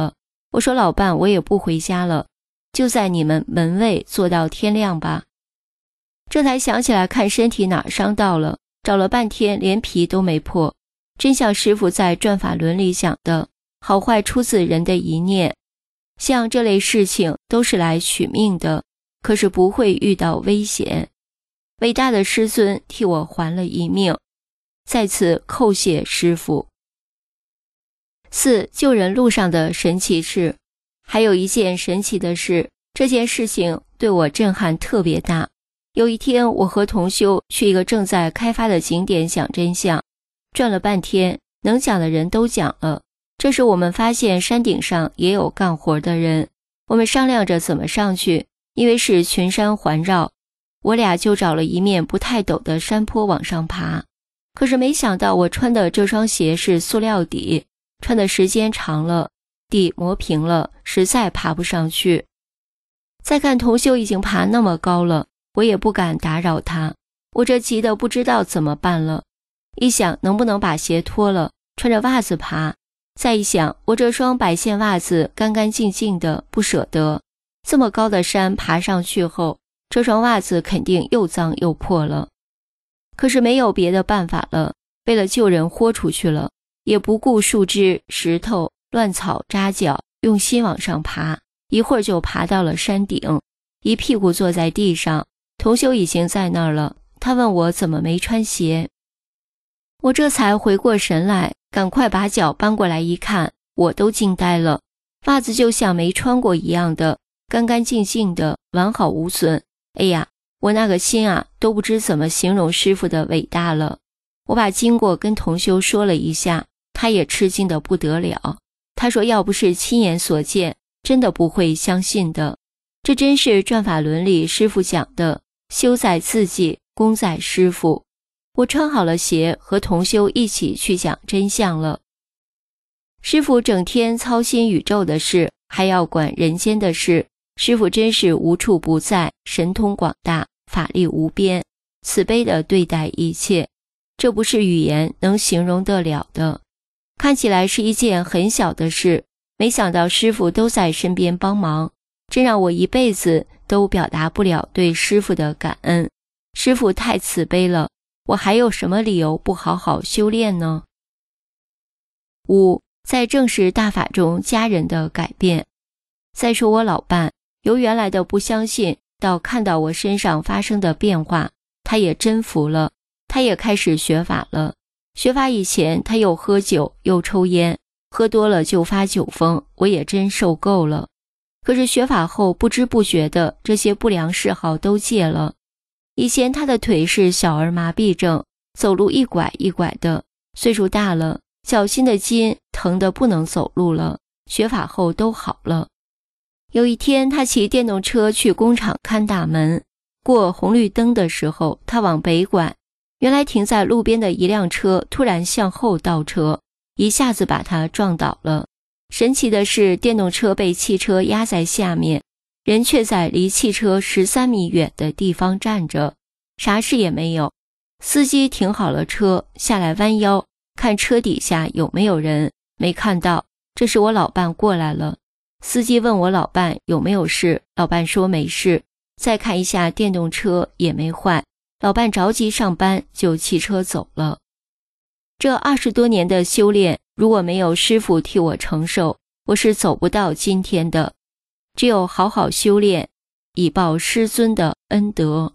我说老伴，我也不回家了，就在你们门卫坐到天亮吧。这才想起来看身体哪儿伤到了，找了半天连皮都没破，真像师父在转法轮里讲的，好坏出自人的一念。像这类事情都是来取命的，可是不会遇到危险。伟大的师尊替我还了一命，在此叩谢师父。四、救人路上的神奇事。还有一件神奇的事，这件事情对我震撼特别大。有一天，我和同修去一个正在开发的景点讲真相，转了半天，能讲的人都讲了。这时我们发现山顶上也有干活的人，我们商量着怎么上去，因为是群山环绕，我俩就找了一面不太陡的山坡往上爬。可是没想到我穿的这双鞋是塑料底，穿的时间长了，地磨平了，实在爬不上去。再看同修已经爬那么高了，我也不敢打扰他，我这急得不知道怎么办了。一想能不能把鞋脱了，穿着袜子爬，再一想我这双白线袜子干干净净的，不舍得。这么高的山爬上去后，这双袜子肯定又脏又破了。可是没有别的办法了，为了救人豁出去了，也不顾树枝、石头、乱草扎脚，用心往上爬，一会儿就爬到了山顶，一屁股坐在地上，同修已经在那儿了。他问我怎么没穿鞋，我这才回过神来，赶快把脚搬过来一看，我都惊呆了，袜子就像没穿过一样的，干干净净的，完好无损。哎呀，我那个心啊，都不知怎么形容师父的伟大了。我把经过跟同修说了一下，他也吃惊得不得了。他说要不是亲眼所见，真的不会相信的。这真是转法轮里师父讲的，修在自己，功在师父。我穿好了鞋，和同修一起去讲真相了。师父整天操心宇宙的事，还要管人间的事。师父真是无处不在，神通广大，法力无边，慈悲地对待一切，这不是语言能形容得了的。看起来是一件很小的事，没想到师父都在身边帮忙，这让我一辈子都表达不了对师父的感恩。师父太慈悲了，我还有什么理由不好好修炼呢？五、在正式大法中家人的改变。再说我老伴，由原来的不相信，到看到我身上发生的变化，他也真服了，他也开始学法了。学法以前，他又喝酒又抽烟，喝多了就发酒疯，我也真受够了。可是学法后，不知不觉的这些不良嗜好都戒了。以前他的腿是小儿麻痹症，走路一拐一拐的，岁数大了，脚心的筋疼得不能走路了，学法后都好了。有一天，他骑电动车去工厂看大门，过红绿灯的时候，他往北拐，原来停在路边的一辆车突然向后倒车，一下子把他撞倒了。神奇的是，电动车被汽车压在下面，人却在离汽车十三米远的地方站着，啥事也没有。司机停好了车，下来弯腰看车底下有没有人，没看到。这时我老伴过来了，司机问我老伴有没有事，老伴说没事，再看一下电动车也没坏，老伴着急上班就骑车走了。这二十多年的修炼，如果没有师父替我承受，我是走不到今天的。只有好好修炼，以报师尊的恩德。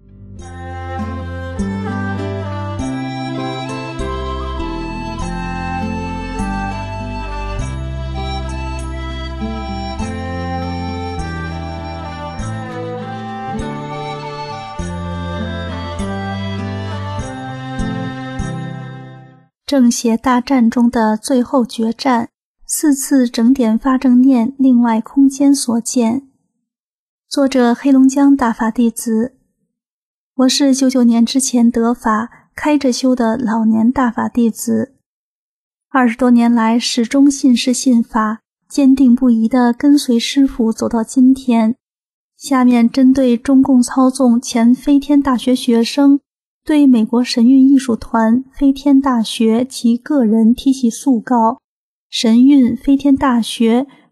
正邪大战中的最后决战，四次整点发正念，另外空间所见。作者黑龙江大法弟子。我是九九年之前得法开着修的老年大法弟子，二十多年来始终信师信法，坚定不移地跟随师父走到今天。下面针对中共操纵前飞天大学学生，对美国神韵艺术团、飞天大学及个人提起诉告。神韵、飞天大学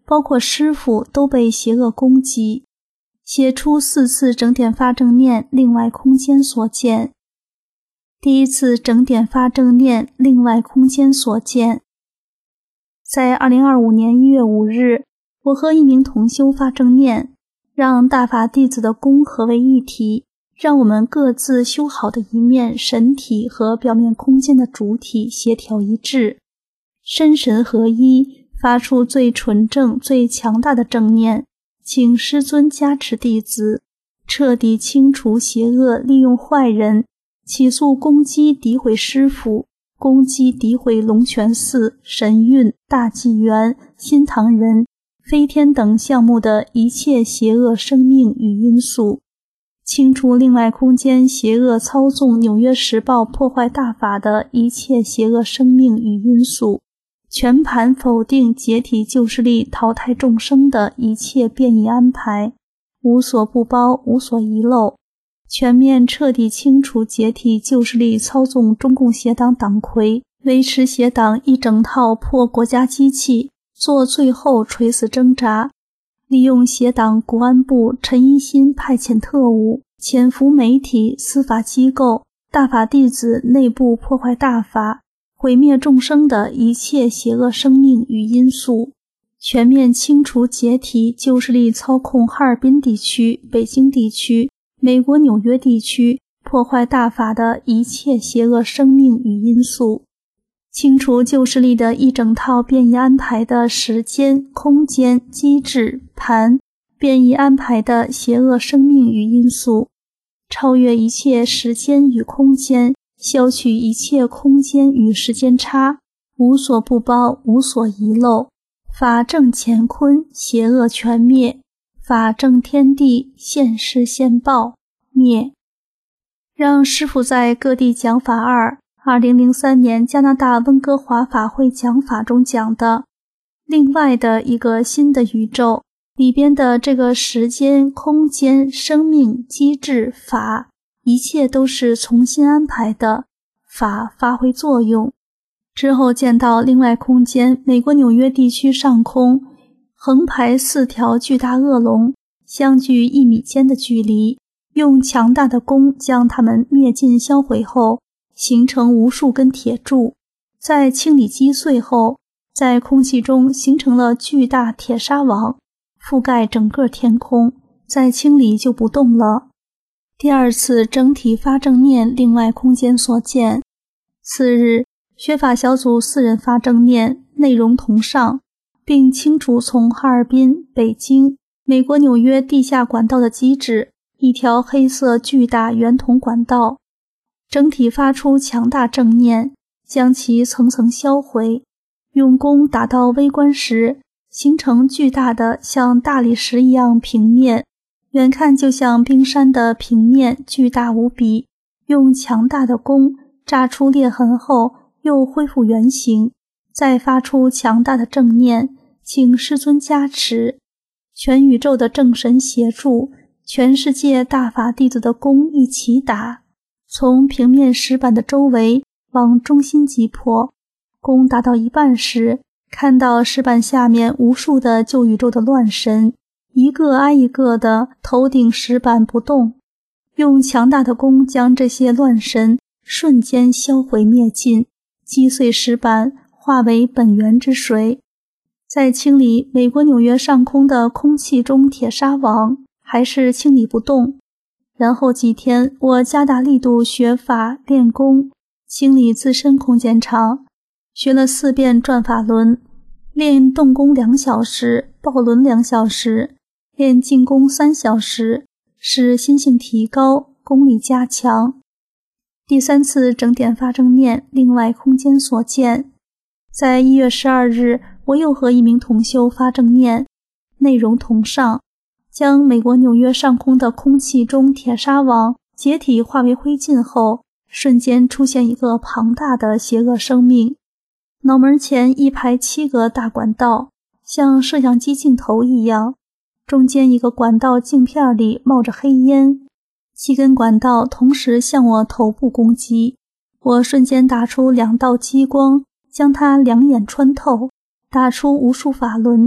包括师父都被邪恶攻击。写出四次整点发正念另外空间所见。第一次整点发正念另外空间所见。在二零二五年一月五日，我和一名同修发正念，让大法弟子的功合为一体，让我们各自修好的一面神体和表面空间的主体协调一致，身神合一，发出最纯正最强大的正念，请师尊加持弟子，彻底清除邪恶利用坏人起诉攻击诋毁师父，攻击诋毁龙泉寺、神韵、大纪元、新唐人、飞天等项目的一切邪恶生命与因素，清除另外空间邪恶操纵纽约时报破坏大法的一切邪恶生命与因素，全盘否定解体救世力淘汰众生的一切变异安排，无所不包，无所遗漏，全面彻底清除解体救世力操纵中共邪党党魁，维持邪党一整套破国家机器，做最后垂死挣扎，利用邪党国安部陈一新派遣特务，潜伏媒体、司法机构、大法弟子内部破坏大法，毁灭众生的一切邪恶生命与因素，全面清除解体救世力操控哈尔滨地区、北京地区、美国纽约地区破坏大法的一切邪恶生命与因素，清除救世力的一整套变异安排的时间、空间、机制、盘，变异安排的邪恶生命与因素，超越一切时间与空间，消去一切空间与时间差，无所不包，无所遗漏，法正乾坤，邪恶全灭，法正天地，现世现报，灭。让师父在各地讲法二二零零三年加拿大温哥华法会讲法中讲的另外的一个新的宇宙里边的这个时间、空间、生命、机制、法，一切都是重新安排的，法发挥作用。之后见到另外空间美国纽约地区上空横排四条巨大恶龙，相距一米间的距离，用强大的弓将它们灭尽销毁后，形成无数根铁柱，在清理击碎后，在空气中形成了巨大铁砂网，覆盖整个天空，再清理就不动了。第二次整体发正念另外空间所见。次日，学法小组四人发正念，内容同上，并清除从哈尔滨、北京、美国纽约地下管道的机制，一条黑色巨大圆筒管道，整体发出强大正念，将其层层销毁，用弓打到微观时，形成巨大的像大理石一样平面，远看就像冰山的平面，巨大无比，用强大的弓炸出裂痕后又恢复原形，再发出强大的正念，请师尊加持，全宇宙的正神协助，全世界大法弟子的弓一起打，从平面石板的周围往中心击破，弓打到一半时，看到石板下面无数的旧宇宙的乱神，一个挨一个的头顶石板不动，用强大的弓将这些乱神瞬间销毁灭尽，击碎石板，化为本源之水。在清理美国纽约上空的空气中铁砂网，还是清理不动。然后几天，我加大力度学法练功，清理自身空间场，学了四遍转法轮，练动功两小时，抱轮两小时，练静功三小时，使心性提高，功力加强。第三次整点发正念另外空间所见。在一月十二日，我又和一名同修发正念，内容同上，将美国纽约上空的空气中铁砂网解体化为灰烬后，瞬间出现一个庞大的邪恶生命，脑门前一排七个大管道，像摄像机镜头一样，中间一个管道镜片里冒着黑烟，七根管道同时向我头部攻击，我瞬间打出两道激光，将它两眼穿透，打出无数法轮，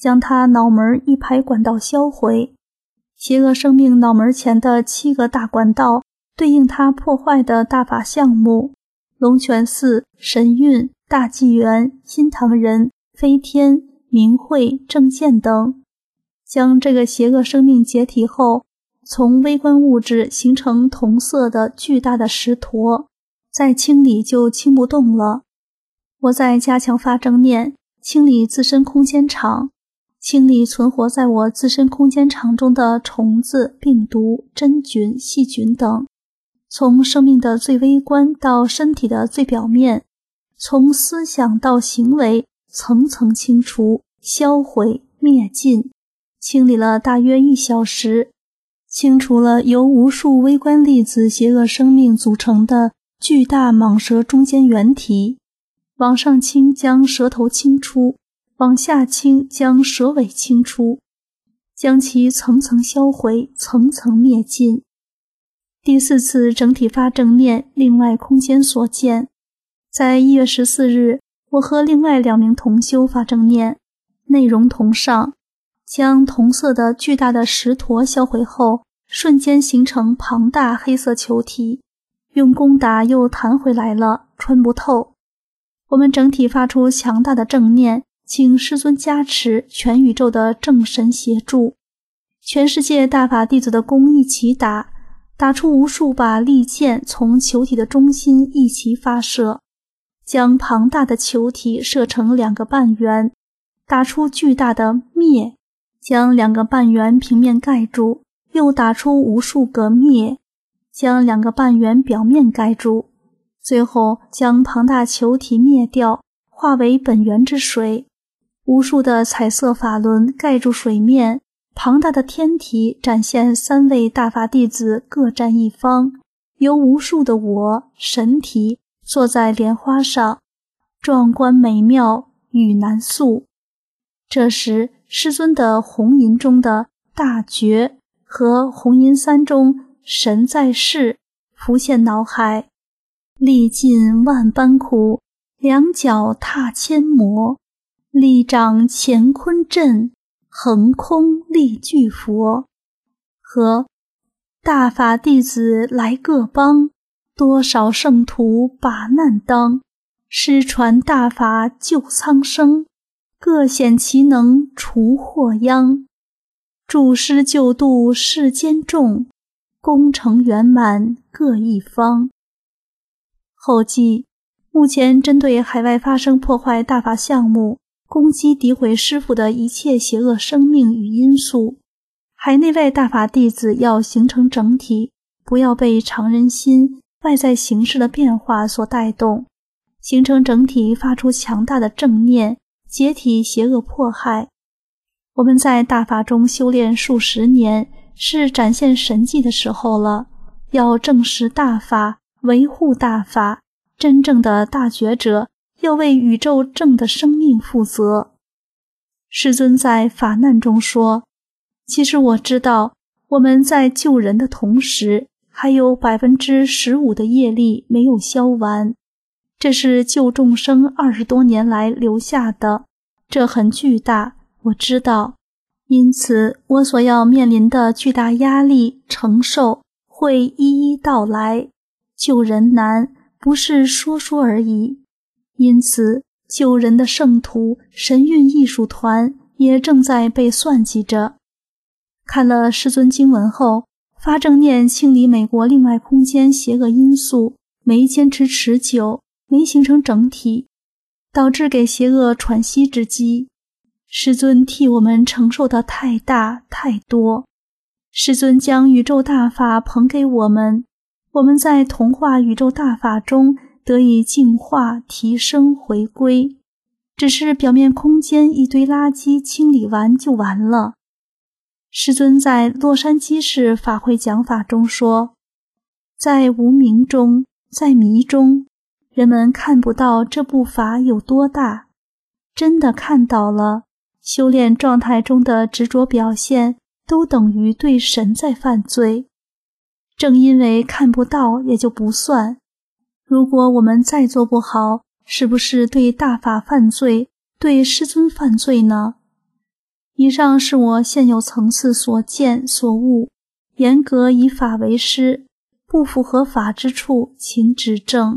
将他脑门一排管道销毁。邪恶生命脑门前的七个大管道对应他破坏的大法项目：龙泉寺、神韵、大纪元、新唐人、飞天、明慧、正见等。将这个邪恶生命解体后，从微观物质形成同色的巨大的石坨，再清理就清不动了。我在加强发正念，清理自身空间场，清理存活在我自身空间场中的虫子、病毒、真菌、细菌等，从生命的最微观到身体的最表面，从思想到行为，层层清除、销毁、灭尽，清理了大约一小时，清除了由无数微观粒子邪恶生命组成的巨大蟒蛇中间原体。往上清将舌头清出，往下清将蛇尾清出，将其层层销毁，层层灭尽。第四次整体发正念另外空间所见，在一月十四日，我和另外两名同修发正念，内容同上，将同色的巨大的石坨销毁后，瞬间形成庞大黑色球体，用攻打又弹回来了，穿不透。我们整体发出强大的正念，请师尊加持，全宇宙的正神协助，全世界大法弟子的弓一起打，打出无数把利箭，从球体的中心一齐发射，将庞大的球体射成两个半圆，打出巨大的灭，将两个半圆平面盖住，又打出无数个灭，将两个半圆表面盖住，最后将庞大球体灭掉，化为本源之水。无数的彩色法轮盖住水面，庞大的天体展现三位大法弟子各占一方，由无数的我神体坐在莲花上，壮观美妙，语难述。这时师尊的红银中的大觉和红银三中神在世浮现脑海，历尽万般苦，两脚踏千磨，力掌乾坤阵，横空立巨佛。和大法弟子来各邦，多少圣徒把难当，师传大法救苍生，各显其能除祸殃。助师救度世间众，功成圆满各一方。后记：目前针对海外发生破坏大法项目、攻击诋毁师父的一切邪恶生命与因素，海内外大法弟子要形成整体，不要被常人心、外在形势的变化所带动，形成整体，发出强大的正念，解体邪恶迫害。我们在大法中修炼数十年，是展现神迹的时候了，要证实大法，维护大法，真正的大觉者要为宇宙正的生命负责。师尊在法难中说，其实我知道我们在救人的同时，还有 百分之十五 的业力没有消完，这是救众生二十多年来留下的，这很巨大，我知道。因此我所要面临的巨大压力承受会一一道来，救人难，不是说说而已。因此救人的圣徒神韵艺术团也正在被算计着。看了师尊经文后，发正念清理美国另外空间邪恶因素，没坚持持久，没形成整体，导致给邪恶喘息之机。师尊替我们承受的太大太多，师尊将宇宙大法捧给我们，我们在同化宇宙大法中得以净化、提升、回归，只是表面空间一堆垃圾清理完就完了。师尊在洛杉矶市法会讲法中说，在无明中，在迷中，人们看不到这部法有多大，真的看到了，修炼状态中的执着表现都等于对神在犯罪。正因为看不到也就不算，如果我们再做不好，是不是对大法犯罪，对师尊犯罪呢？ 以上是我现有层次所见所悟，严格以法为师，不符合法之处，请指正。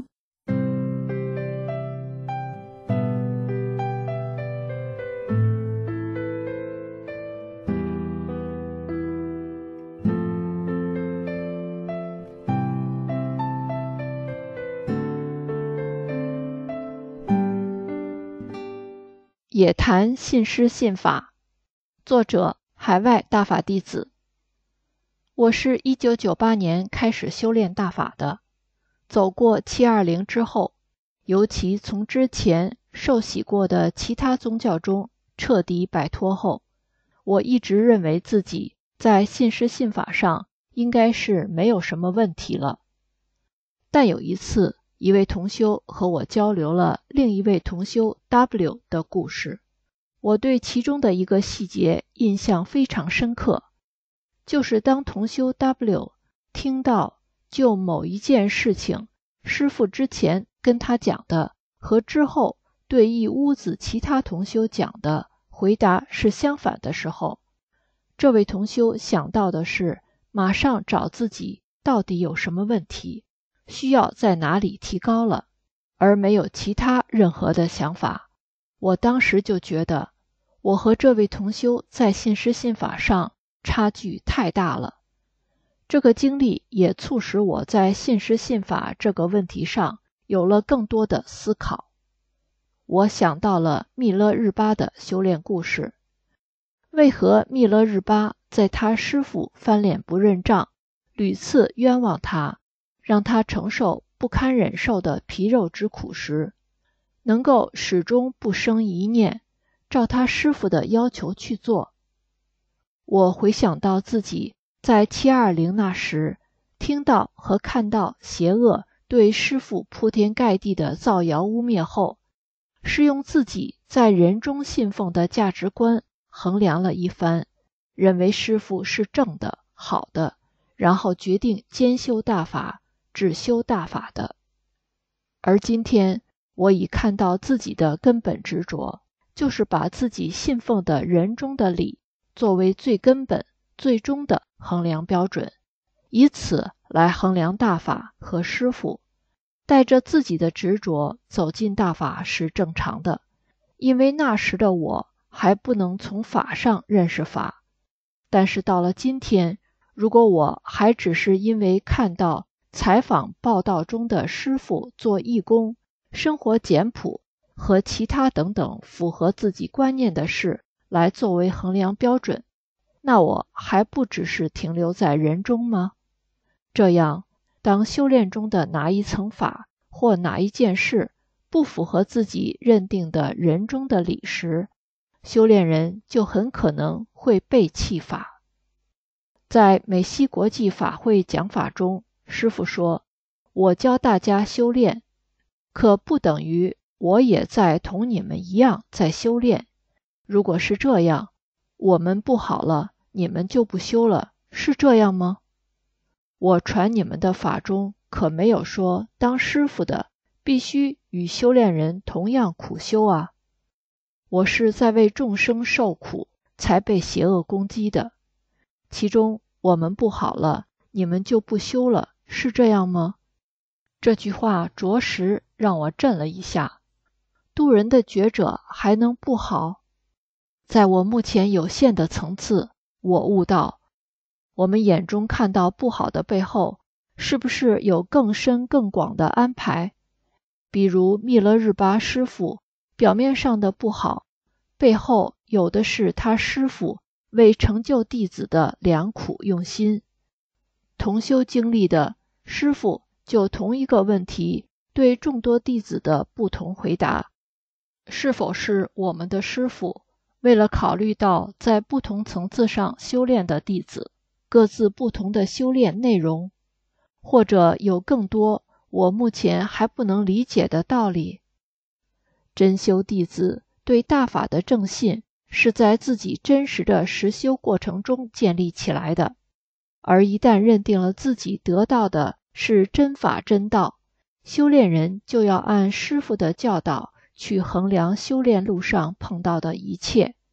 也谈信师信法，作者海外大法弟子。我是一九九八年开始修炼大法的，走过七二零之后，尤其从之前受洗过的其他宗教中彻底摆脱后，我一直认为自己在信师信法上应该是没有什么问题了。但有一次，一位同修和我交流了另一位同修 W 的故事，我对其中的一个细节印象非常深刻，就是当同修 W 听到就某一件事情，师父之前跟他讲的和之后对一屋子其他同修讲的回答是相反的时候，这位同修想到的是马上找自己到底有什么问题，需要在哪里提高了，而没有其他任何的想法。我当时就觉得，我和这位同修在信师信法上差距太大了。这个经历也促使我在信师信法这个问题上有了更多的思考。我想到了密勒日巴的修炼故事。为何密勒日巴在他师父翻脸不认账，屡次冤枉他，让他承受不堪忍受的皮肉之苦时，能够始终不生一念，照他师父的要求去做？我回想到自己在七二零那时，听到和看到邪恶对师父铺天盖地的造谣污蔑后，是用自己在人中信奉的价值观衡量了一番，认为师父是正的、好的，然后决定兼修大法，只修大法的。而今天，我已看到自己的根本执着，就是把自己信奉的人中的理作为最根本、最终的衡量标准，以此来衡量大法和师父。带着自己的执着走进大法是正常的，因为那时的我还不能从法上认识法。但是到了今天，如果我还只是因为看到采访报道中的师父做义工、生活简朴和其他等等符合自己观念的事来作为衡量标准，那我还不只是停留在人中吗？这样，当修炼中的哪一层法或哪一件事不符合自己认定的人中的理时，修炼人就很可能会背弃法。在美西国际法会讲法中，师父说，我教大家修炼，可不等于我也在同你们一样在修炼。如果是这样，我们不好了，你们就不修了，是这样吗？我传你们的法中可没有说当师父的必须与修炼人同样苦修啊。我是在为众生受苦才被邪恶攻击的，其中我们不好了，你们就不修了，是这样吗？这句话着实让我震了一下。渡人的觉者还能不好？在我目前有限的层次，我悟到，我们眼中看到不好的背后，是不是有更深更广的安排？比如密勒日巴师父表面上的不好，背后有的是他师父为成就弟子的良苦用心。同修经历的，师父就同一个问题对众多弟子的不同回答，是否是我们的师父为了考虑到在不同层次上修炼的弟子各自不同的修炼内容，或者有更多我目前还不能理解的道理？真修弟子对大法的正信是在自己真实的实修过程中建立起来的，而一旦认定了自己得到的是真法真道，修炼人就要按师父的教导去衡量修炼路上碰到的一切，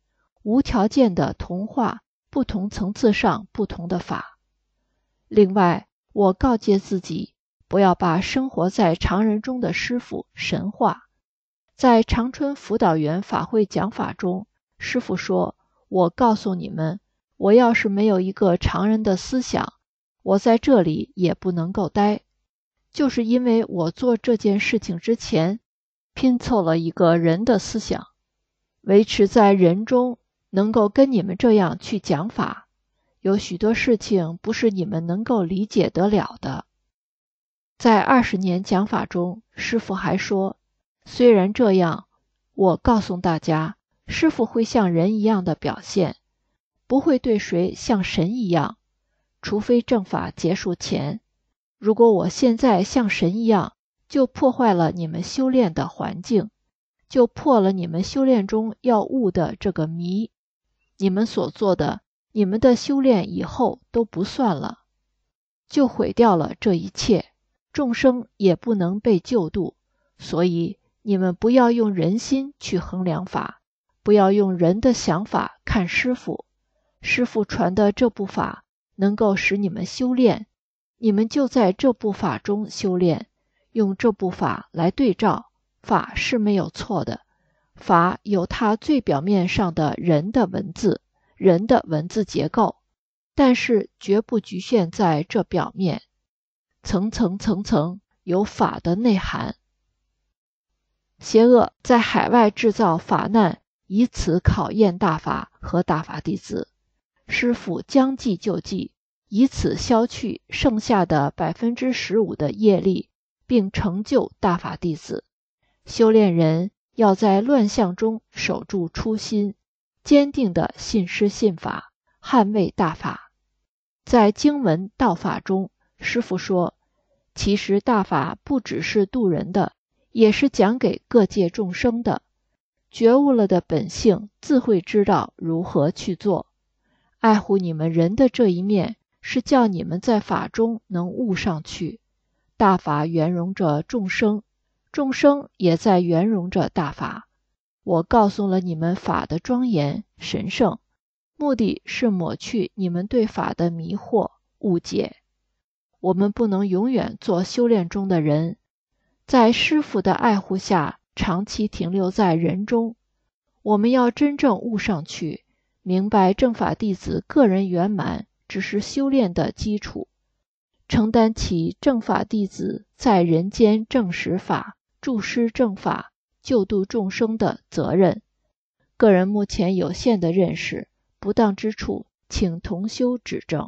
无条件的同化不同层次上不同的法。另外，我告诫自己，不要把生活在常人中的师父神化。在长春辅导员法会讲法中，师父说，我告诉你们，我要是没有一个常人的思想，我在这里也不能够待。就是因为我做这件事情之前，拼凑了一个人的思想，维持在人中，能够跟你们这样去讲法，有许多事情不是你们能够理解得了的。在二十年讲法中，师父还说，虽然这样，我告诉大家，师父会像人一样的表现，不会对谁像神一样，除非正法结束前。如果我现在像神一样，就破坏了你们修炼的环境，就破了你们修炼中要悟的这个谜。你们所做的，你们的修炼以后都不算了，就毁掉了这一切，众生也不能被救度。所以你们不要用人心去衡量法，不要用人的想法看师父。师父传的这部法能够使你们修炼，你们就在这部法中修炼，用这部法来对照，法是没有错的。法有它最表面上的人的文字，人的文字结构，但是绝不局限在这表面，层层层层有法的内涵。邪恶在海外制造法难，以此考验大法和大法弟子。师父将计就计，以此消去剩下的百分之十五的业力，并成就大法弟子。修炼人要在乱象中守住初心，坚定地信师信法，捍卫大法。在经文道法中，师父说，其实大法不只是度人的，也是讲给各界众生的。觉悟了的本性自会知道如何去做。爱护你们人的这一面，是叫你们在法中能悟上去。大法圆融着众生，众生也在圆融着大法。我告诉了你们法的庄严神圣，目的是抹去你们对法的迷惑误解。我们不能永远做修炼中的人，在师父的爱护下长期停留在人中。我们要真正悟上去，明白正法弟子个人圆满只是修炼的基础，承担起正法弟子在人间正实法、助施正法、救度众生的责任。个人目前有限的认识，不当之处，请同修指正。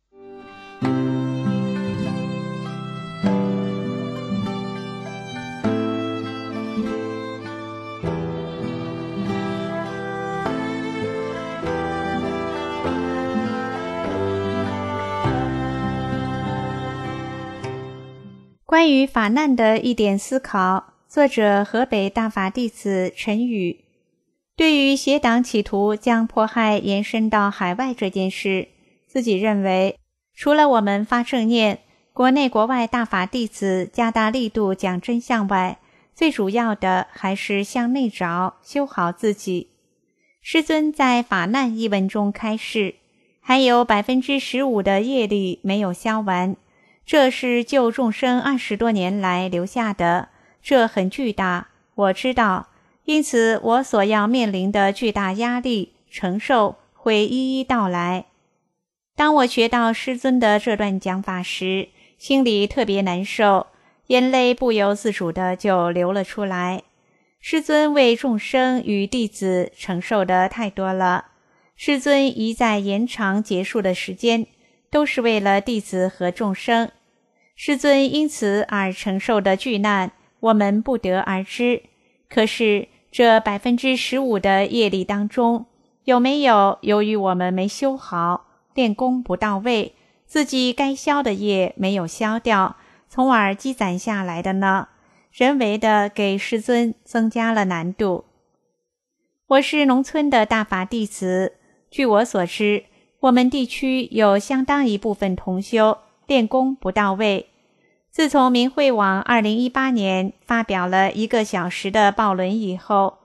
关于法难的一点思考，作者河北大法弟子陈宇。对于邪党企图将迫害延伸到海外这件事，自己认为，除了我们发正念，国内国外大法弟子加大力度讲真相外，最主要的还是向内找，修好自己。师尊在法难一文中开示，还有 百分之十五 的业力没有消完，这是救众生二十多年来留下的，这很巨大，我知道，因此我所要面临的巨大压力承受会一一道来。当我学到师尊的这段讲法时，心里特别难受，眼泪不由自主的就流了出来。师尊为众生与弟子承受的太多了，师尊一再延长结束的时间，都是为了弟子和众生。师尊因此而承受的巨难，我们不得而知。可是这 百分之十五 的业力当中，有没有由于我们没修好，练功不到位，自己该消的业没有消掉，从而积攒下来的呢？人为的给师尊增加了难度。我是农村的大法弟子，据我所知，我们地区有相当一部分同修练功不到位。自从明慧网二零一八年发表了一个小时的报论以后，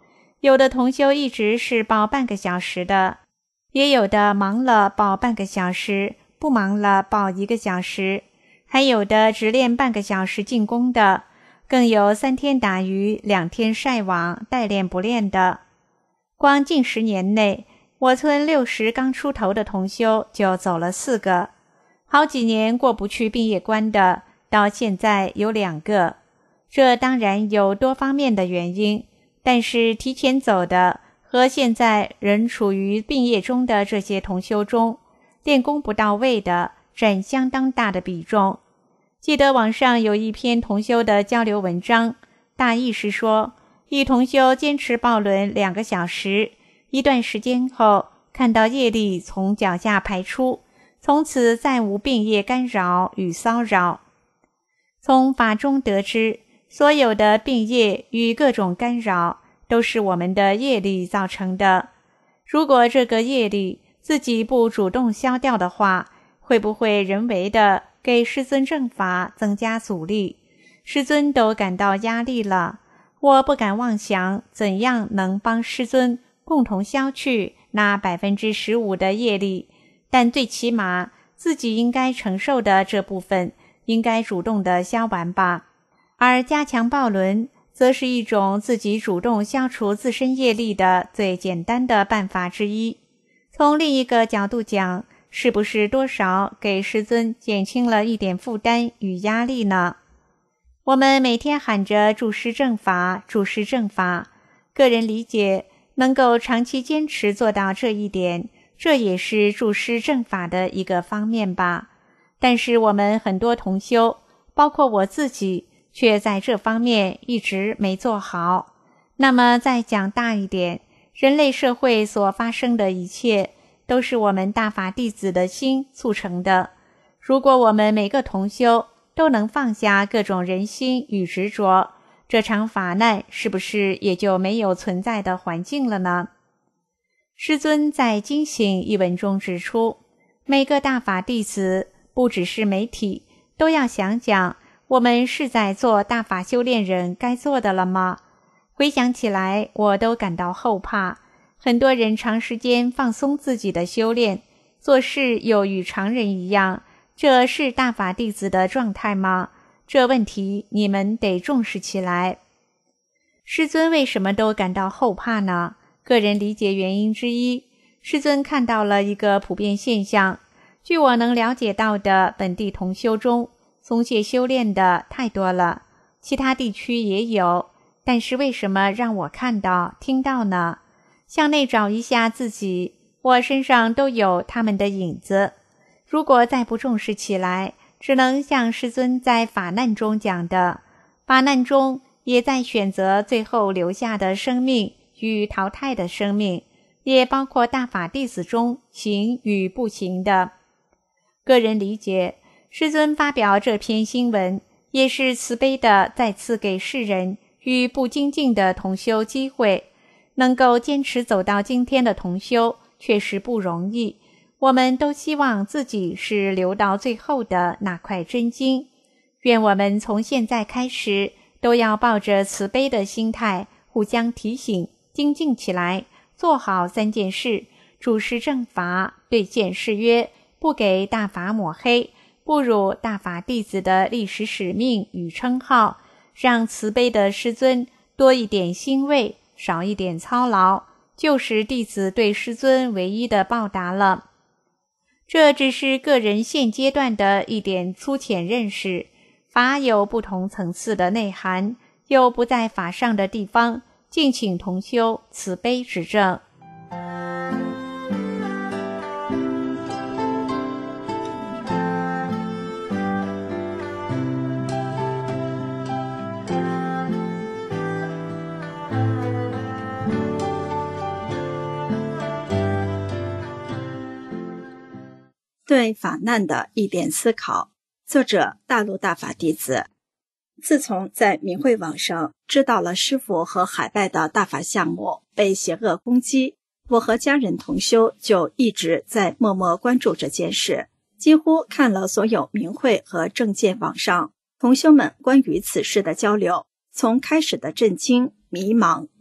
有的同修一直是报半个小时的，也有的忙了报半个小时，不忙了报一个小时，还有的只练半个小时进宫的，更有三天打鱼两天晒网带练不练的。光近十年内，我村六十刚出头的同修就走了四个，好几年过不去毕业关的，到现在有两个。这当然有多方面的原因，但是提前走的和现在仍处于毕业中的这些同修中，练功不到位的占相当大的比重。记得网上有一篇同修的交流文章，大意是说，一同修坚持抱轮两个小时，一段时间后看到业力从脚下排出，从此再无病业干扰与骚扰。从法中得知，所有的病业与各种干扰都是我们的业力造成的。如果这个业力自己不主动消掉的话，会不会人为的给师尊正法增加阻力？师尊都感到压力了，我不敢妄想怎样能帮师尊共同消去那 百分之十五 的业力，但最起码自己应该承受的这部分应该主动的消完吧。而加强抱轮则是一种自己主动消除自身业力的最简单的办法之一。从另一个角度讲，是不是多少给师尊减轻了一点负担与压力呢？我们每天喊着注师正法，注师正法，个人理解能够长期坚持做到这一点，这也是注师正法的一个方面吧。但是我们很多同修，包括我自己，却在这方面一直没做好。那么再讲大一点，人类社会所发生的一切都是我们大法弟子的心促成的。如果我们每个同修都能放下各种人心与执着，这场法难是不是也就没有存在的环境了呢？师尊在惊醒一文中指出，每个大法弟子不只是媒体，都要想想我们是在做大法修炼人该做的了吗？回想起来，我都感到后怕。很多人长时间放松自己的修炼，做事又与常人一样，这是大法弟子的状态吗？这问题你们得重视起来。师尊为什么都感到后怕呢？个人理解原因之一，师尊看到了一个普遍现象。据我能了解到的本地同修中，松懈修炼的太多了，其他地区也有，但是为什么让我看到听到呢？向内找一下自己，我身上都有他们的影子。如果再不重视起来，只能像师尊在法难中讲的，法难中也在选择最后留下的生命与淘汰的生命，也包括大法弟子中行与不行的。个人理解，师尊发表这篇新闻，也是慈悲的再次给世人与不精进的同修机会。能够坚持走到今天的同修确实不容易，我们都希望自己是留到最后的那块真金。愿我们从现在开始都要抱着慈悲的心态，互相提醒，精进起来，做好三件事：主持正法，兑现誓约，不给大法抹黑，不辱大法弟子的历史使命与称号，让慈悲的师尊多一点欣慰，少一点操劳，就是弟子对师尊唯一的报答了。这只是个人现阶段的一点粗浅认识，法有不同层次的内涵，有不在法上的地方，敬请同修慈悲指正。 对法难的一点思考，作者大陆大法弟子。自从在明慧网上知道了师父和海外的大法项目被邪恶攻击，我和家人同修就一直在默默关注这件事，几乎看了所有明慧和正见网上同修们关于此事的交流，从开始的震惊、迷茫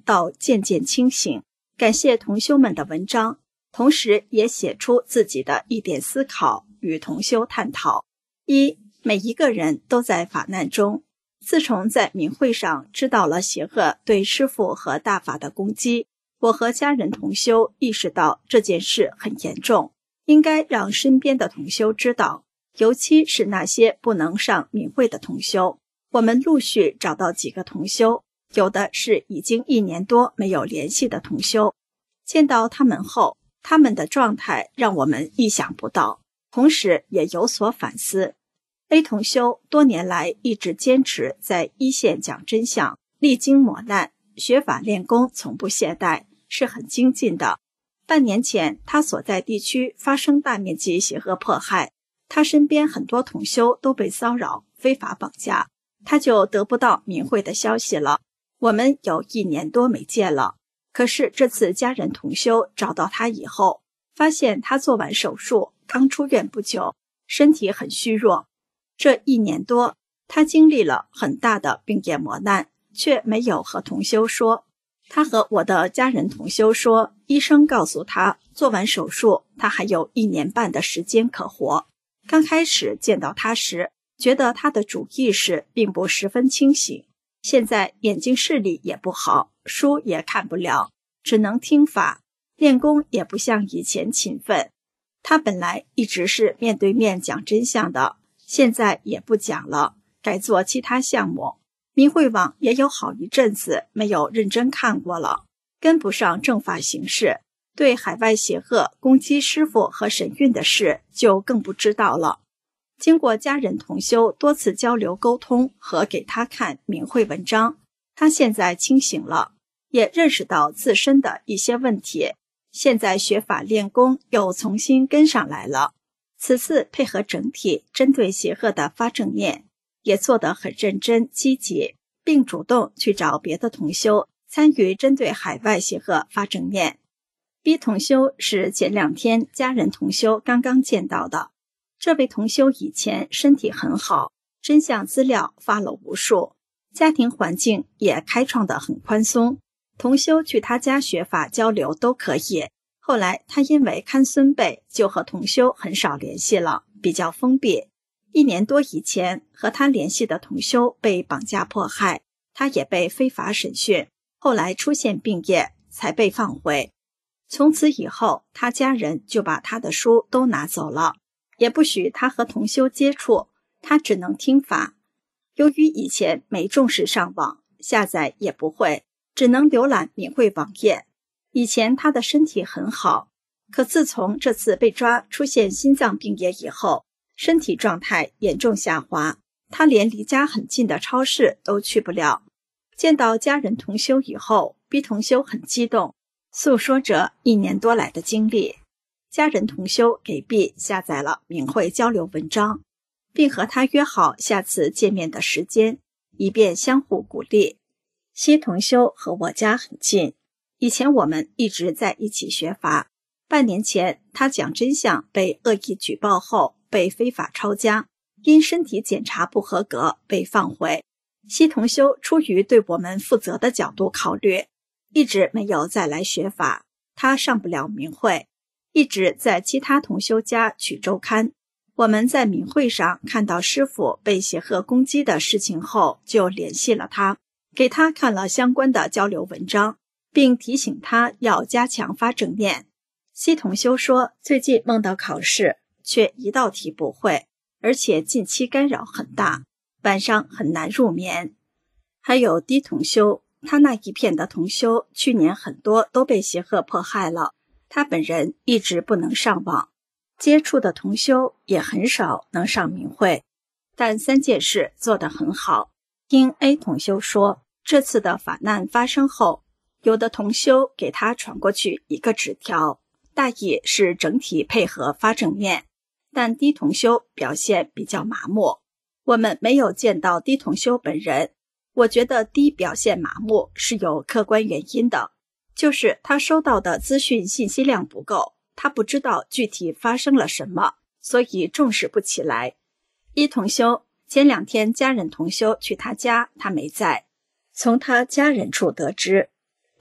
到渐渐清醒，感谢同修们的文章，同时也写出自己的一点思考与同修探讨。一，每一个人都在法难中。自从在明会上知道了邪恶对师父和大法的攻击，我和家人同修意识到这件事很严重，应该让身边的同修知道，尤其是那些不能上明会的同修。我们陆续找到几个同修，有的是已经一年多没有联系的同修。见到他们后，他们的状态让我们意想不到，同时也有所反思。A 同修多年来一直坚持在一线讲真相，历经磨难，学法练功从不懈怠，是很精进的。半年前他所在地区发生大面积邪恶迫害，他身边很多同修都被骚扰、非法绑架，他就得不到明会的消息了。我们有一年多没见了，可是这次家人同修找到他以后，发现他做完手术，刚出院不久，身体很虚弱。这一年多，他经历了很大的病业磨难，却没有和同修说。他和我的家人同修说，医生告诉他，做完手术，他还有一年半的时间可活。刚开始见到他时，觉得他的主意识并不十分清醒，现在眼睛视力也不好，书也看不了，只能听法，练功也不像以前勤奋。他本来一直是面对面讲真相的，现在也不讲了，改做其他项目。明慧网也有好一阵子没有认真看过了，跟不上正法形势，对海外邪恶攻击师父和神韵的事就更不知道了。经过家人同修多次交流沟通和给他看明慧文章，他现在清醒了，也认识到自身的一些问题，现在学法练功又重新跟上来了。此次配合整体针对邪恶的发正念，也做得很认真积极，并主动去找别的同修参与针对海外邪恶发正念。 B 同修是前两天家人同修刚刚见到的，这位同修以前身体很好，真相资料发了无数，家庭环境也开创得很宽松，同修去他家学法交流都可以。后来他因为看孙辈，就和同修很少联系了，比较封闭。一年多以前和他联系的同修被绑架迫害，他也被非法审讯，后来出现病业才被放回。从此以后，他家人就把他的书都拿走了，也不许他和同修接触，他只能听法。由于以前没重视上网，下载也不会，只能浏览明慧网页。以前他的身体很好，可自从这次被抓出现心脏病业以后，身体状态严重下滑，他连离家很近的超市都去不了。见到家人同修以后， B 同修很激动，诉说着一年多来的经历。家人同修给 B 下载了明慧交流文章，并和他约好下次见面的时间，以便相互鼓励。 C 同修和我家很近，以前我们一直在一起学法。半年前他讲真相被恶意举报后，被非法抄家，因身体检查不合格被放回。西同修出于对我们负责的角度考虑，一直没有再来学法。他上不了明会，一直在其他同修家取周刊。我们在明会上看到师父被邪恶攻击的事情后，就联系了他，给他看了相关的交流文章，并提醒他要加强发正念。西同修说，最近梦到考试，却一道题不会，而且近期干扰很大，晚上很难入眠。还有 D 同修，他那一片的同修去年很多都被邪恶迫害了，他本人一直不能上网，接触的同修也很少能上明会，但三件事做得很好。听 A 同修说，这次的法难发生后，有的同修给他传过去一个纸条，大意是整体配合发正念，但 D 同修表现比较麻木。我们没有见到 D 同修本人，我觉得 D 表现麻木是有客观原因的，就是他收到的资讯信息量不够，他不知道具体发生了什么，所以重视不起来。一同修，前两天家人同修去他家，他没在。从他家人处得知，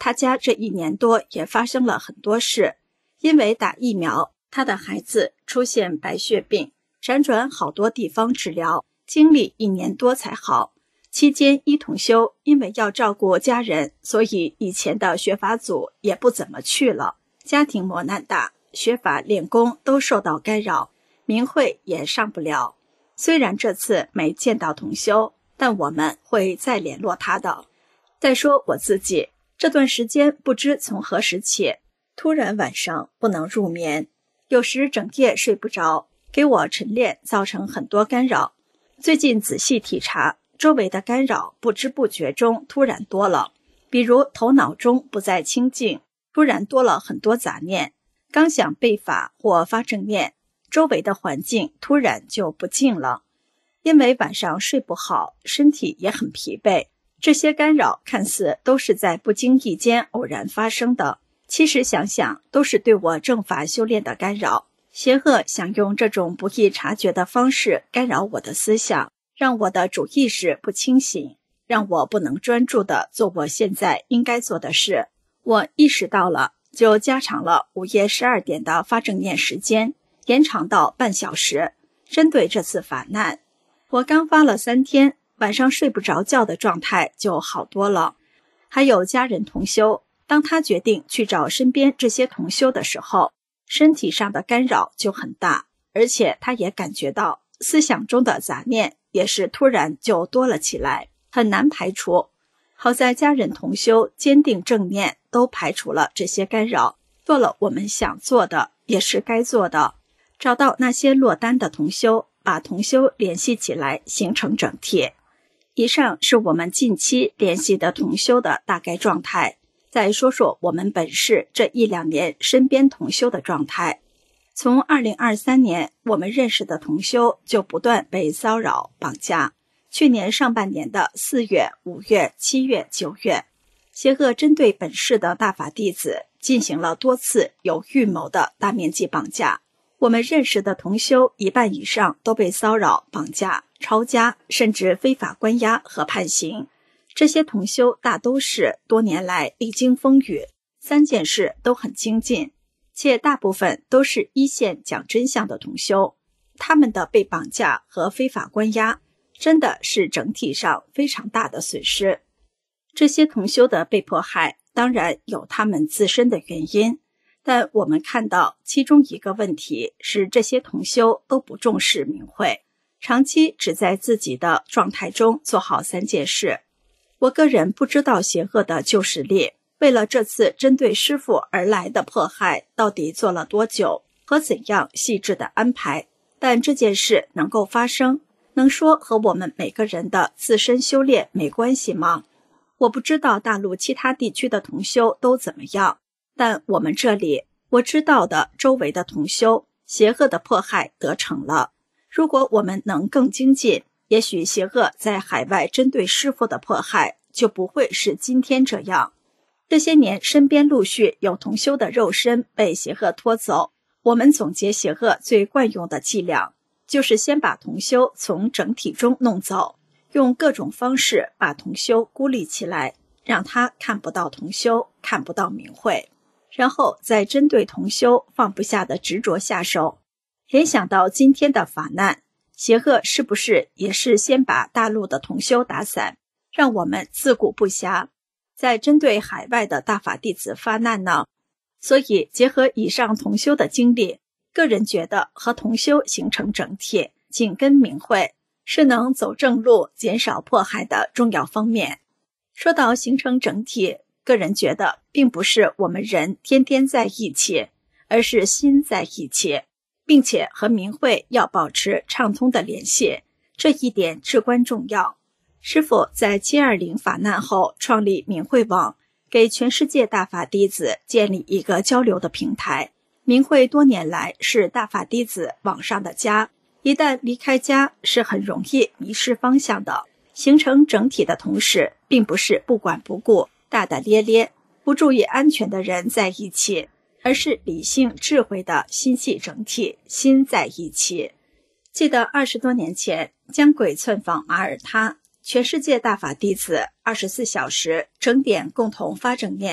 他家这一年多也发生了很多事，因为打疫苗，他的孩子出现白血病，辗转好多地方治疗，经历一年多才好。期间一同修因为要照顾家人，所以以前的学法组也不怎么去了，家庭磨难大，学法练功都受到干扰，明会也上不了。虽然这次没见到同修，但我们会再联络他的。再说我自己，这段时间不知从何时起，突然晚上不能入眠，有时整夜睡不着，给我晨练造成很多干扰。最近仔细体察，周围的干扰不知不觉中突然多了，比如头脑中不再清静，突然多了很多杂念，刚想背法或发正念，周围的环境突然就不静了。因为晚上睡不好，身体也很疲惫，这些干扰看似都是在不经意间偶然发生的，其实想想都是对我正法修炼的干扰。邪恶想用这种不易察觉的方式干扰我的思想，让我的主意识不清醒，让我不能专注地做我现在应该做的事。我意识到了，就加长了午夜十二点的发正念时间，延长到半小时。针对这次法难，我刚发了三天，晚上睡不着觉的状态就好多了。还有家人同修，当他决定去找身边这些同修的时候，身体上的干扰就很大，而且他也感觉到思想中的杂念也是突然就多了起来，很难排除。好在家人同修坚定正念，都排除了这些干扰，做了我们想做的，也是该做的。找到那些落单的同修，把同修联系起来，形成整体。以上是我们近期联系的同修的大概状态。再说说我们本市这一两年身边同修的状态。从二零二三年我们认识的同修就不断被骚扰绑架，去年上半年的四月、五月、七月、九月，邪恶针对本市的大法弟子进行了多次有预谋的大面积绑架。我们认识的同修一半以上都被骚扰、绑架、抄家，甚至非法关押和判刑。这些同修大都是多年来历经风雨，三件事都很精进，且大部分都是一线讲真相的同修。他们的被绑架和非法关押真的是整体上非常大的损失。这些同修的被迫害当然有他们自身的原因，但我们看到其中一个问题是，这些同修都不重视明慧，长期只在自己的状态中做好三件事。我个人不知道邪恶的旧实力为了这次针对师父而来的迫害到底做了多久和怎样细致的安排，但这件事能够发生，能说和我们每个人的自身修炼没关系吗？我不知道大陆其他地区的同修都怎么样，但我们这里我知道的周围的同修，邪恶的迫害得逞了。如果我们能更精进，也许邪恶在海外针对师父的迫害就不会是今天这样。这些年身边陆续有同修的肉身被邪恶拖走，我们总结邪恶最惯用的伎俩，就是先把同修从整体中弄走，用各种方式把同修孤立起来，让他看不到同修，看不到明慧，然后再针对同修放不下的执着下手。联想到今天的法难，邪恶是不是也是先把大陆的同修打散，让我们自顾不暇，再针对海外的大法弟子发难呢？所以结合以上同修的经历，个人觉得和同修形成整体，紧跟明慧，是能走正路、减少迫害的重要方面。说到形成整体，个人觉得并不是我们人天天在一起，而是心在一起，并且和明慧要保持畅通的联系，这一点至关重要。师父在七二零法难后创立明慧网，给全世界大法弟子建立一个交流的平台。明慧多年来是大法弟子网上的家，一旦离开家是很容易迷失方向的。形成整体的同时，并不是不管不顾、大大咧咧、不注意安全的人在一起，而是理性智慧的心系整体，心在一起。记得二十多年前江鬼窜访马耳他，全世界大法弟子二十四小时整点共同发正念，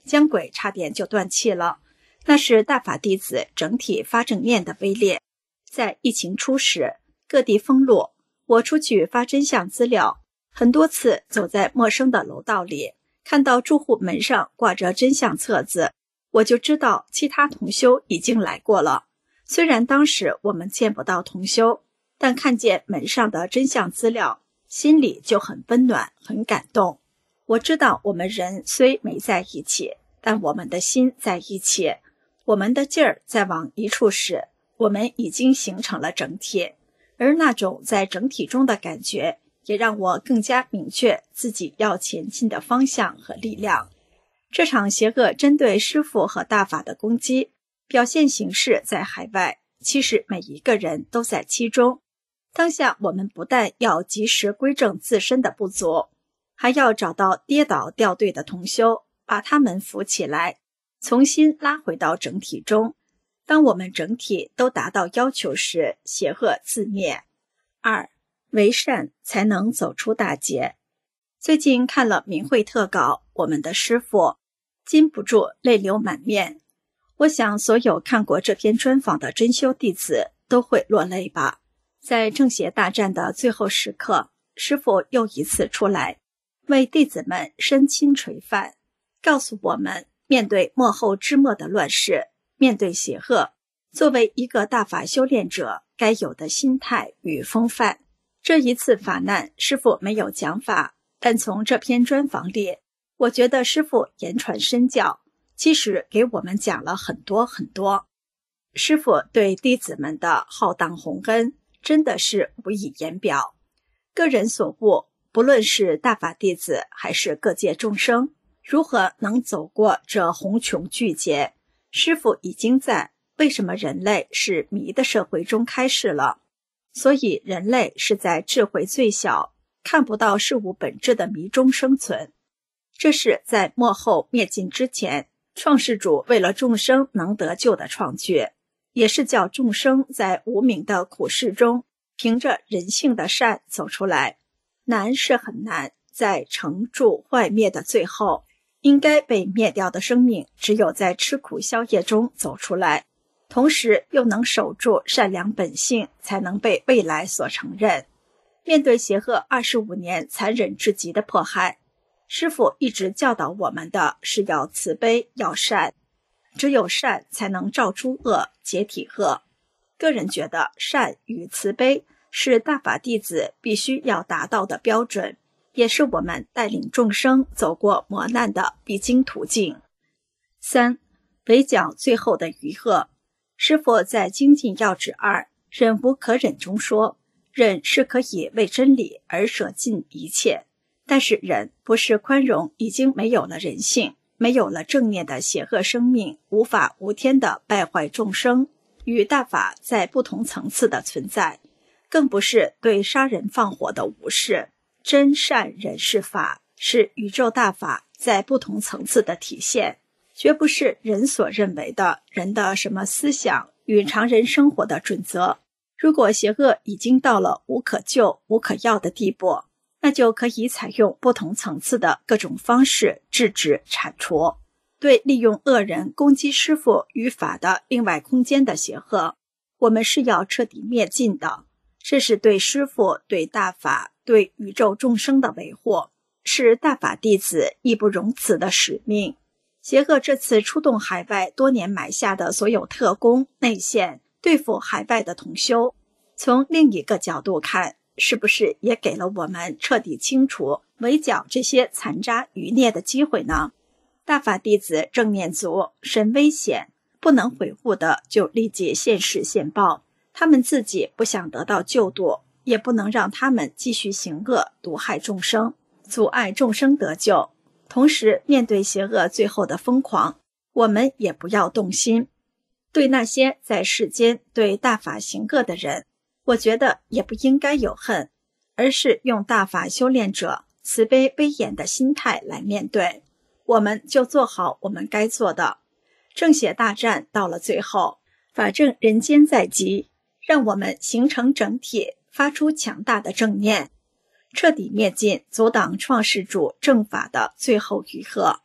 姜轨差点就断气了。那是大法弟子整体发正念的威烈。在疫情初时，各地封路，我出去发真相资料，很多次走在陌生的楼道里，看到住户门上挂着真相册子，我就知道其他同修已经来过了。虽然当时我们见不到同修，但看见门上的真相资料，心里就很温暖，很感动。我知道我们人虽没在一起，但我们的心在一起，我们的劲儿在往一处使，我们已经形成了整体。而那种在整体中的感觉，也让我更加明确自己要前进的方向和力量。这场邪恶针对师父和大法的攻击，表现形式在海外，其实每一个人都在其中。当下我们不但要及时归正自身的不足，还要找到跌倒掉队的同修，把他们扶起来，重新拉回到整体中。当我们整体都达到要求时，邪恶自灭。二，为善才能走出大劫。最近看了明慧特稿，我们的师父禁不住泪流满面。我想所有看过这篇专访的真修弟子都会落泪吧。在正邪大战的最后时刻，师父又一次出来，为弟子们身亲垂范，告诉我们面对末后之末的乱世，面对邪恶，作为一个大法修炼者该有的心态与风范。这一次法难，师父没有讲法，但从这篇专访里，我觉得师父言传身教，其实给我们讲了很多很多。师父对弟子们的浩荡宏恩真的是无以言表。个人所悟，不论是大法弟子还是各界众生，如何能走过这红穷巨劫，师父已经在为什么人类是迷的社会中开示了。所以人类是在智慧最小，看不到事物本质的迷中生存。这是在末后灭尽之前，创世主为了众生能得救的创举，也是叫众生在无明的苦世中，凭着人性的善走出来。难是很难，在成住坏灭的最后，应该被灭掉的生命，只有在吃苦消业中走出来，同时又能守住善良本性，才能被未来所承认。面对邪恶二十五年残忍至极的迫害，师父一直教导我们的是要慈悲，要善，只有善才能照诸恶，解体恶。个人觉得善与慈悲是大法弟子必须要达到的标准，也是我们带领众生走过磨难的必经途径。三，围剿最后的余恶。师父在精进要旨二忍无可忍中说，忍是可以为真理而舍尽一切，但是忍不是宽容已经没有了人性，没有了正念的邪恶生命，无法无天的败坏众生，与大法在不同层次的存在，更不是对杀人放火的无视。真善忍是法，是宇宙大法在不同层次的体现，绝不是人所认为的人的什么思想与常人生活的准则。如果邪恶已经到了无可救无可药的地步，那就可以采用不同层次的各种方式制止铲除。对利用恶人攻击师父与法的另外空间的邪恶，我们是要彻底灭尽的。这是对师父、对大法、对宇宙众生的维护，是大法弟子义不容辞的使命。邪恶这次出动海外多年埋下的所有特工内线，对付海外的同修，从另一个角度看，是不是也给了我们彻底清除围剿这些残渣余孽的机会呢？大法弟子正念足，身危险不能悔悟的，就立即现世现报。他们自己不想得到救度，也不能让他们继续行恶，毒害众生，阻碍众生得救。同时，面对邪恶最后的疯狂，我们也不要动心。对那些在世间对大法行恶的人，我觉得也不应该有恨，而是用大法修炼者慈悲威严的心态来面对。我们就做好我们该做的。正邪大战到了最后，法正人间在即，让我们形成整体，发出强大的正念，彻底灭尽阻挡创世主正法的最后余恶，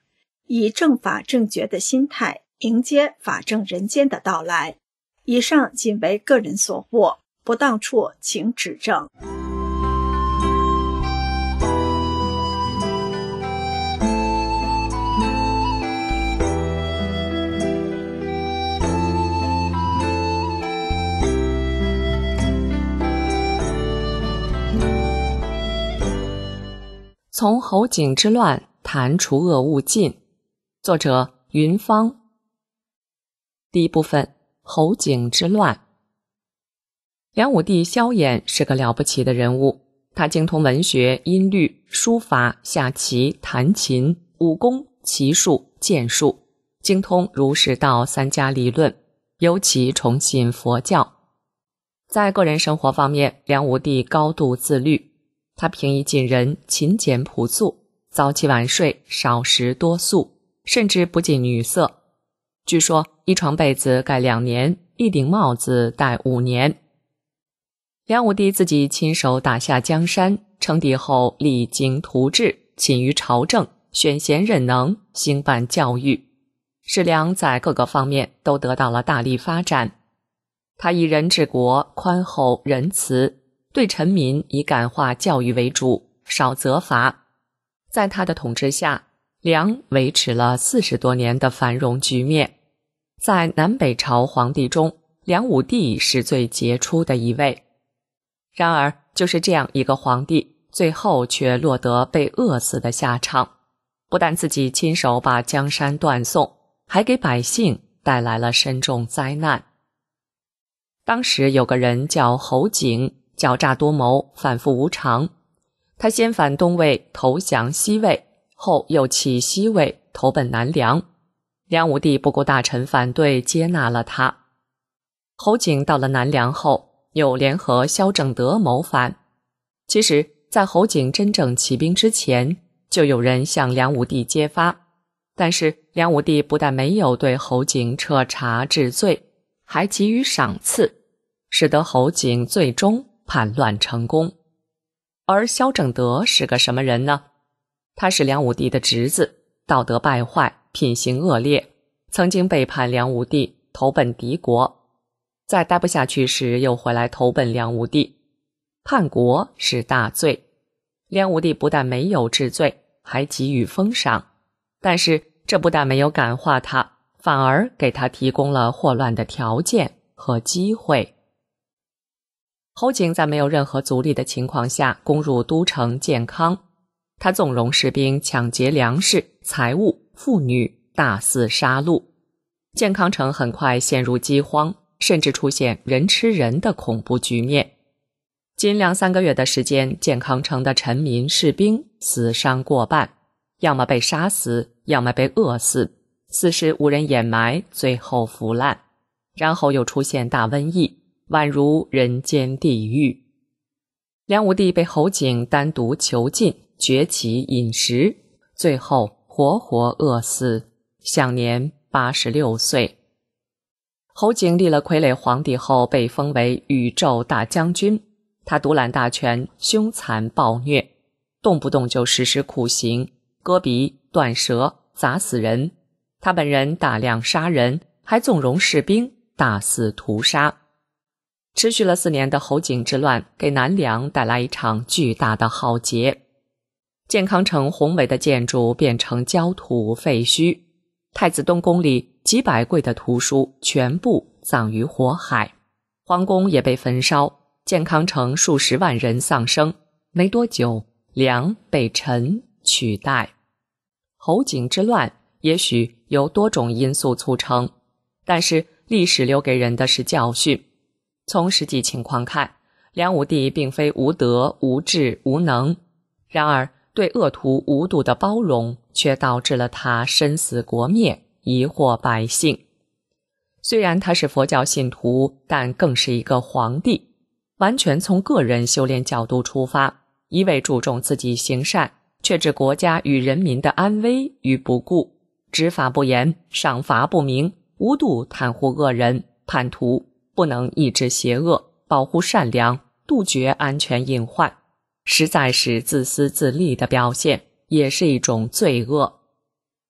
以正法正觉的心态迎接法正人间的到来。以上仅为个人所获，不当处请指正。 从侯景之乱谈除恶务尽，作者云芳。第一部分，侯景之乱。梁武帝萧衍是个了不起的人物，他精通文学、音律、书法、下棋、弹琴、武功、骑术、剑术，精通儒释道三家理论，尤其崇信佛教。在个人生活方面，梁武帝高度自律，他平易近人，勤俭朴素，早起晚睡，少食多素，甚至不近女色。据说一床被子盖两年，一顶帽子戴五年。梁武帝自己亲手打下江山，称帝后励精图治，勤于朝政，选贤任能，兴办教育，使梁在各个方面都得到了大力发展。他以人治国，宽厚仁慈，对臣民以感化教育为主，少责罚。在他的统治下，梁维持了四十多年的繁荣局面。在南北朝皇帝中，梁武帝是最杰出的一位。然而，就是这样一个皇帝，最后却落得被饿死的下场。不但自己亲手把江山断送，还给百姓带来了深重灾难。当时有个人叫侯景，狡诈多谋，反复无常。他先反东魏，投降西魏，后又弃西魏，投奔南梁。梁武帝不顾大臣反对，接纳了他。侯景到了南梁后，又联合萧正德谋反。其实，在侯景真正起兵之前，就有人向梁武帝揭发。但是，梁武帝不但没有对侯景彻查治罪，还给予赏赐，使得侯景最终叛乱成功。而萧正德是个什么人呢？他是梁武帝的侄子，道德败坏，品行恶劣，曾经背叛梁武帝，投奔敌国，在待不下去时又回来投奔梁武帝。叛国是大罪，梁武帝不但没有治罪，还给予封赏。但是这不但没有感化他，反而给他提供了祸乱的条件和机会。侯景在没有任何阻力的情况下攻入都城建康，他纵容士兵抢劫粮食、财物、妇女，大肆杀戮。建康城很快陷入饥荒，甚至出现人吃人的恐怖局面。仅两三个月的时间，建康城的臣民士兵死伤过半，要么被杀死，要么被饿死，死尸无人掩埋，最后腐烂。然后又出现大瘟疫，宛如人间地狱。梁武帝被侯景单独囚禁，绝其饮食，最后活活饿死，享年八十六岁。侯景立了傀儡皇帝后，被封为宇宙大将军。他独揽大权，凶残暴虐，动不动就实施酷刑，割鼻、断舌、砸死人。他本人大量杀人，还纵容士兵大肆屠杀。持续了四年的侯景之乱，给南梁带来一场巨大的浩劫。建康城宏伟的建筑变成焦土废墟，太子东宫里几百柜的图书全部葬于火海，皇宫也被焚烧，建康城数十万人丧生。没多久，梁被陈取代。侯景之乱也许由多种因素促成，但是历史留给人的是教训。从实际情况看，梁武帝并非无德、无智、无能，然而对恶徒无度的包容却导致了他身死国灭，遗祸百姓。虽然他是佛教信徒，但更是一个皇帝，完全从个人修炼角度出发，一味注重自己行善，却置国家与人民的安危于不顾，执法不严，赏罚不明，无度袒护恶人，叛徒不能抑制邪恶，保护善良，杜绝安全隐患，实在是自私自利的表现，也是一种罪恶。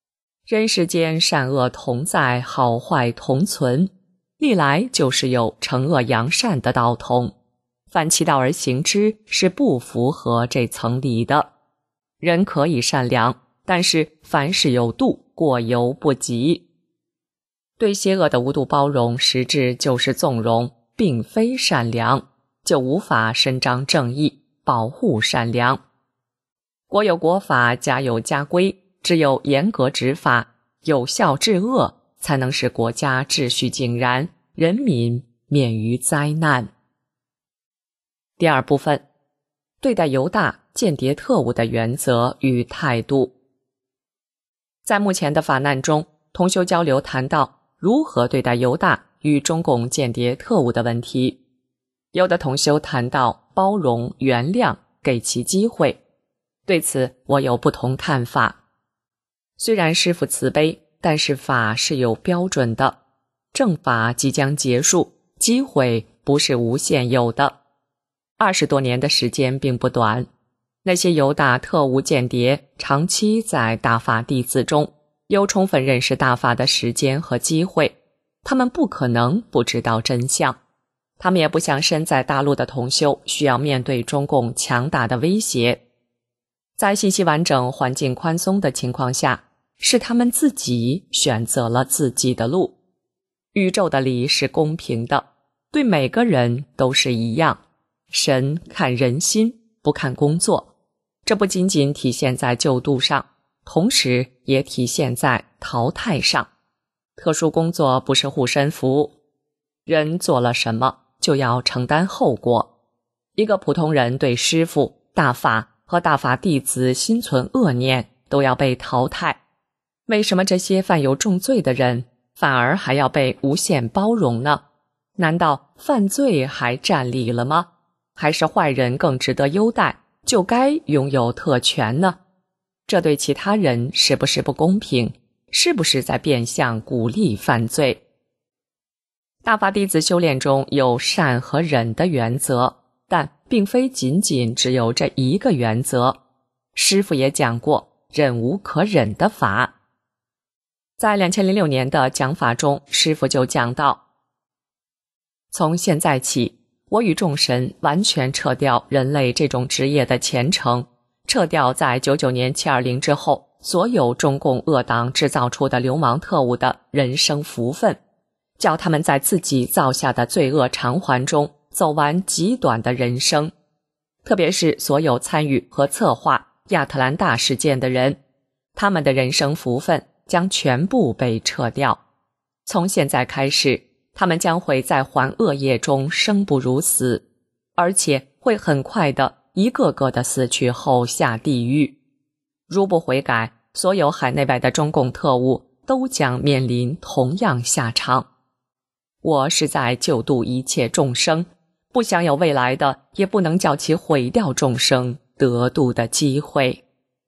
人世间善恶同在，好坏同存，历来就是有惩恶扬善的道统。反其道而行之，是不符合这层理的。人可以善良，但是凡事有度，过犹不及。对邪恶的无度包容，实质就是纵容，并非善良，就无法伸张正义，保护善良。国有国法，家有家规，只有严格执法，有效治恶，才能使国家秩序井然，人民免于灾难。第二部分，对待犹大间谍特务的原则与态度。在目前的法难中，同修交流谈到如何对待犹大与中共间谍特务的问题。有的同修谈到包容、原谅，给其机会。对此我有不同看法。虽然师父慈悲，但是法是有标准的，正法即将结束，机会不是无限有的。二十多年的时间并不短，那些犹大特务间谍长期在大法弟子中，有充分认识大法的时间和机会，他们不可能不知道真相。他们也不像身在大陆的同修需要面对中共强大的威胁。在信息完整、环境宽松的情况下，是他们自己选择了自己的路。宇宙的理是公平的，对每个人都是一样。神看人心，不看工作，这不仅仅体现在救度上，同时也体现在淘汰上。特殊工作不是护身符，人做了什么就要承担后果。一个普通人对师父、大法和大法弟子心存恶念，都要被淘汰。为什么这些犯有重罪的人反而还要被无限包容呢？难道犯罪还占理了吗？还是坏人更值得优待，就该拥有特权呢？这对其他人是不是不公平？是不是在变相鼓励犯罪？大法弟子修炼中有善和忍的原则，但并非仅仅只有这一个原则。师父也讲过忍无可忍的法。在二千零六年的讲法中，师父就讲到，从现在起，我与众神完全撤掉人类这种职业的前程，撤掉在九九年七二零之后所有中共恶党制造出的流氓特务的人生福分，叫他们在自己造下的罪恶偿还中走完极短的人生。特别是所有参与和策划亚特兰大事件的人，他们的人生福分将全部被撤掉。从现在开始，他们将会在还恶业中生不如死，而且会很快的一个个的死去后下地狱。如不悔改，所有海内外的中共特务都将面临同样下场。我是在救度一切众生，不想有未来的，也不能叫其毁掉众生得度的机会。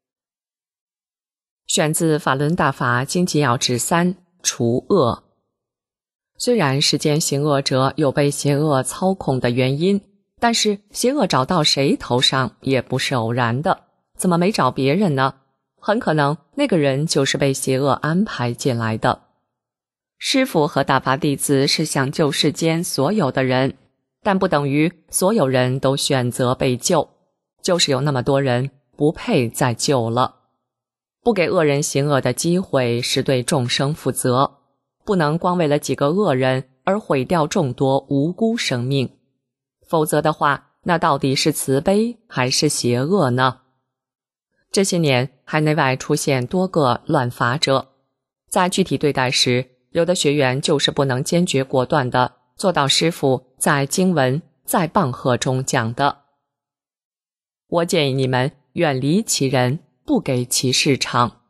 选自法轮大法经纪要旨三，除恶。虽然世间行恶者有被邪恶操控的原因，但是邪恶找到谁头上也不是偶然的，怎么没找别人呢？很可能那个人就是被邪恶安排进来的。师父和大法弟子是想救世间所有的人，但不等于所有人都选择被救，就是有那么多人不配再救了。不给恶人行恶的机会是对众生负责，不能光为了几个恶人而毁掉众多无辜生命，否则的话，那到底是慈悲还是邪恶呢？这些年海内外出现多个乱法者，在具体对待时，有的学员就是不能坚决果断地做到师父在经文在棒喝中讲的。我建议你们远离其人，不给其市场。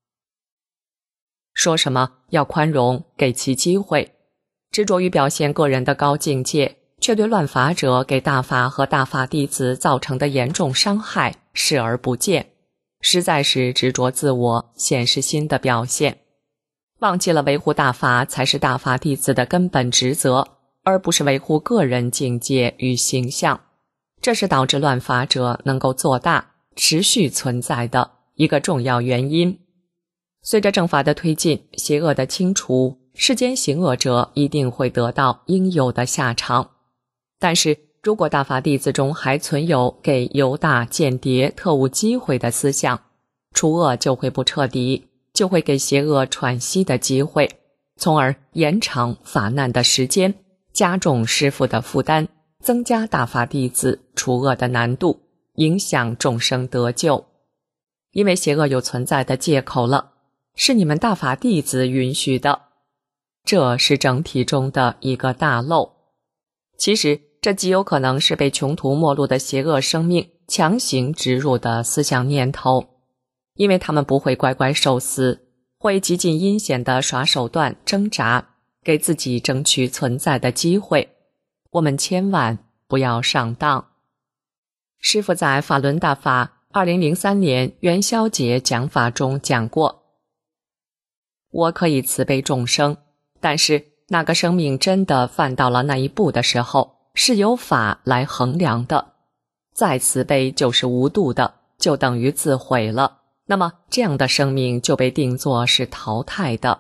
说什么要宽容，给其机会，执着于表现个人的高境界，却对乱法者给大法和大法弟子造成的严重伤害视而不见，实在是执着自我、显示心的表现。忘记了维护大法才是大法弟子的根本职责，而不是维护个人境界与形象。这是导致乱法者能够做大、持续存在的一个重要原因。 随着正法的推进，邪恶的清除，世间行恶者一定会得到应有的下场。但是如果大法弟子中还存有给犹大间谍特务机会的思想，除恶就会不彻底，就会给邪恶喘息的机会，从而延长法难的时间，加重师父的负担，增加大法弟子除恶的难度，影响众生得救。因为邪恶有存在的借口了，是你们大法弟子允许的，这是整体中的一个大漏。其实这极有可能是被穷途末路的邪恶生命强行植入的思想念头，因为他们不会乖乖受死，会极尽阴险地耍手段挣扎，给自己争取存在的机会。我们千万不要上当。师父在法轮大法二零零三年元宵节讲法中讲过，我可以慈悲众生，但是那个生命真的犯到了那一步的时候，是由法来衡量的。再慈悲就是无度的，就等于自毁了，那么这样的生命就被定作是淘汰的。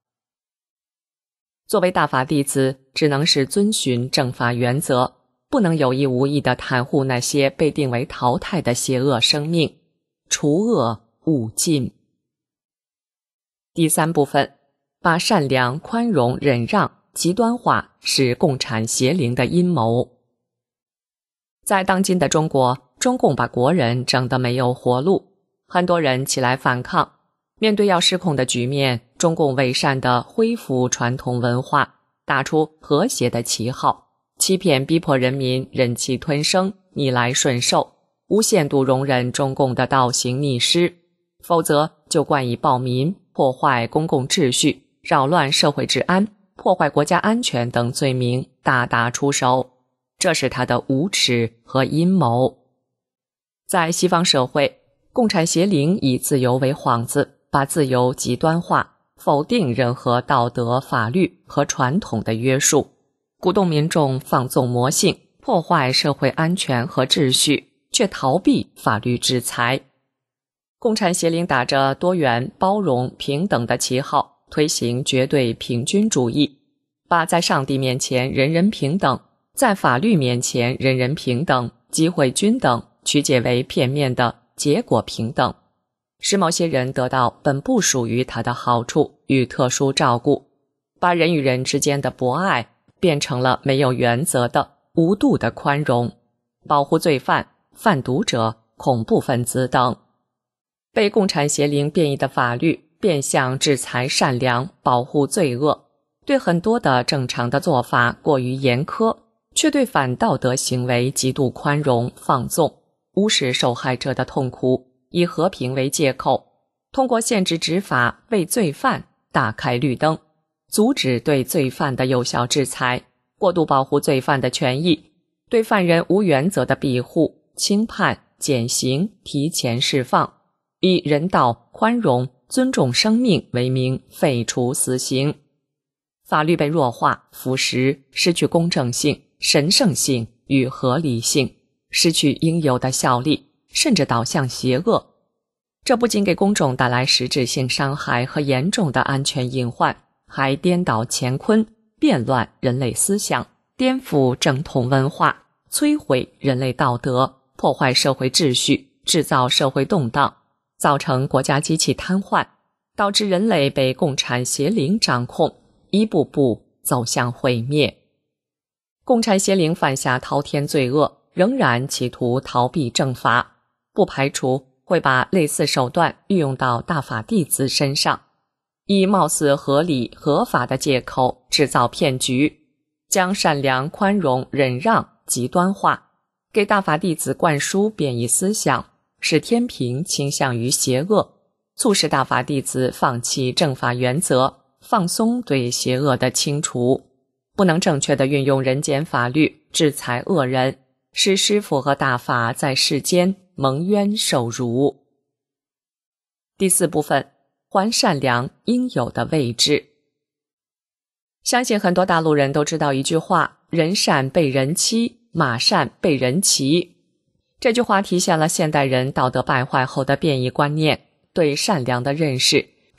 作为大法弟子，只能是遵循正法原则，不能有意无意地袒护那些被定为淘汰的邪恶生命，除恶务尽。第三部分，把善良、宽容、忍让极端化是共产邪灵的阴谋。在当今的中国，中共把国人整得没有活路，很多人起来反抗。面对要失控的局面，中共伪善地恢复传统文化，打出和谐的旗号，欺骗逼迫人民忍气吞声、逆来顺受，无限度容忍中共的倒行逆施，否则就冠以暴民、破坏公共秩序、扰乱社会治安、破坏国家安全等罪名大打出手，这是他的无耻和阴谋。在西方社会，共产邪灵以自由为幌子，把自由极端化，否定任何道德、法律和传统的约束，鼓动民众放纵魔性，破坏社会安全和秩序，却逃避法律制裁。共产邪灵打着多元、包容、平等的旗号，推行绝对平均主义，把在上帝面前人人平等，在法律面前人人平等、机会均等曲解为片面的结果平等，使某些人得到本不属于他的好处与特殊照顾，把人与人之间的博爱变成了没有原则的无度的宽容，保护罪犯、贩毒者、恐怖分子等。被共产邪灵变异的法律变相制裁善良，保护罪恶，对很多的正常的做法过于严苛，却对反道德行为极度宽容放纵，无视受害者的痛苦，以和平为借口，通过限制执法为罪犯打开绿灯，阻止对罪犯的有效制裁，过度保护罪犯的权益，对犯人无原则的庇护、轻判、减刑、提前释放，以人道、宽容、尊重生命为名废除死刑。法律被弱化、腐蚀，失去公正性、神圣性与合理性，失去应有的效力，甚至导向邪恶。这不仅给公众带来实质性伤害和严重的安全隐患，还颠倒乾坤，变乱人类思想，颠覆正统文化，摧毁人类道德，破坏社会秩序，制造社会动荡，造成国家机器瘫痪，导致人类被共产邪灵掌控，一步步走向毁灭。共产邪灵犯下滔天罪恶，仍然企图逃避正法，不排除会把类似手段运用到大法弟子身上，以貌似合理合法的借口制造骗局，将善良、宽容、忍让极端化，给大法弟子灌输变异思想，使天平倾向于邪恶，促使大法弟子放弃正法原则，放松对邪恶的清除，不能正确地运用人间法律制裁恶人，使师父和大法在世间蒙冤受辱。第四部分，还善良应有的位置。相信很多大陆人都知道一句话，人善被人欺，马善被人骑。这句话体现了现代人道德败坏后的变异观念，对善良的认识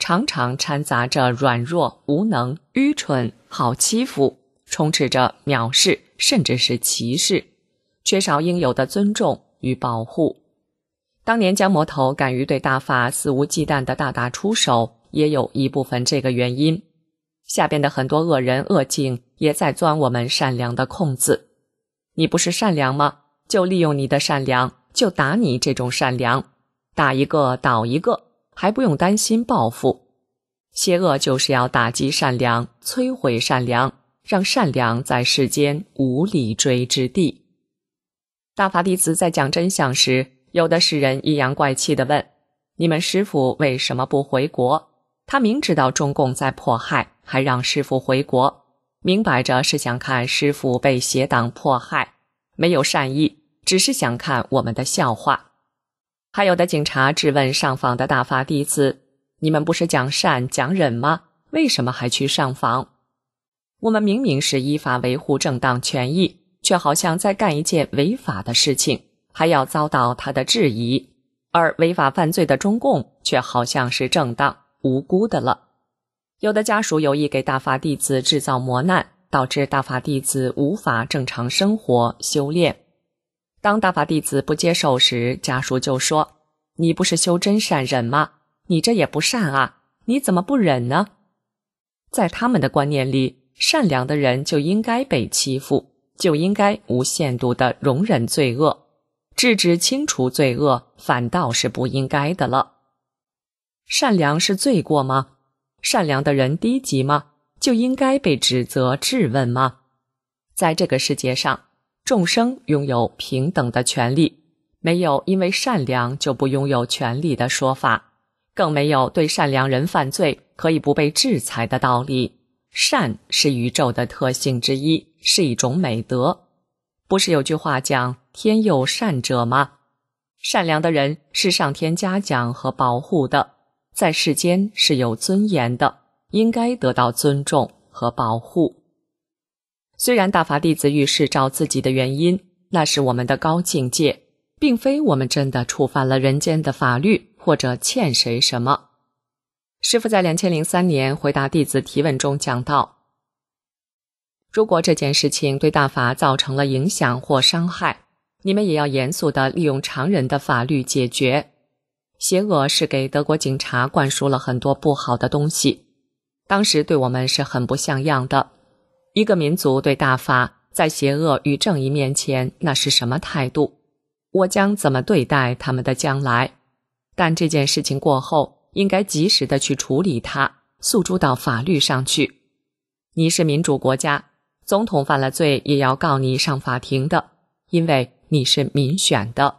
常常掺杂着软弱、无能、愚蠢、好欺负，充斥着藐视，甚至是歧视，缺少应有的尊重与保护。当年江魔头敢于对大法肆无忌惮地大打出手，也有一部分这个原因。下边的很多恶人恶境也在钻我们善良的空子。你不是善良吗？就利用你的善良，就打你这种善良，打一个倒一个，还不用担心报复。邪恶就是要打击善良，摧毁善良，让善良在世间无立锥之地。大法弟子在讲真相时，有的士人阴阳怪气地问，你们师父为什么不回国？他明知道中共在迫害，还让师父回国，明摆着是想看师父被邪党迫害，没有善意，只是想看我们的笑话。还有的警察质问上访的大法弟子，你们不是讲善讲忍吗？为什么还去上访？我们明明是依法维护正当权益，却好像在干一件违法的事情，还要遭到他的质疑，而违法犯罪的中共却好像是正当无辜的了。有的家属有意给大法弟子制造磨难，导致大法弟子无法正常生活修炼。当大法弟子不接受时，家属就说，你不是修真善忍吗？你这也不善啊，你怎么不忍呢？在他们的观念里，善良的人就应该被欺负，就应该无限度地容忍罪恶，制止清除罪恶反倒是不应该的了。善良是罪过吗？善良的人低级吗？就应该被指责质问吗？在这个世界上，众生拥有平等的权利，没有因为善良就不拥有权利的说法，更没有对善良人犯罪可以不被制裁的道理。善是宇宙的特性之一，是一种美德。不是有句话讲天佑善者吗？善良的人是上天嘉奖和保护的，在世间是有尊严的，应该得到尊重和保护。虽然大法弟子遇事找自己的原因，那是我们的高境界，并非我们真的触犯了人间的法律，或者欠谁什么。师父在两千零三年回答弟子提问中讲到，如果这件事情对大法造成了影响或伤害，你们也要严肃地利用常人的法律解决。邪恶是给德国警察灌输了很多不好的东西，当时对我们是很不像样的。一个民族对大法在邪恶与正义面前，那是什么态度？我将怎么对待他们的将来？但这件事情过后，应该及时的去处理它，诉诸到法律上去。你是民主国家，总统犯了罪也要告你上法庭的，因为你是民选的。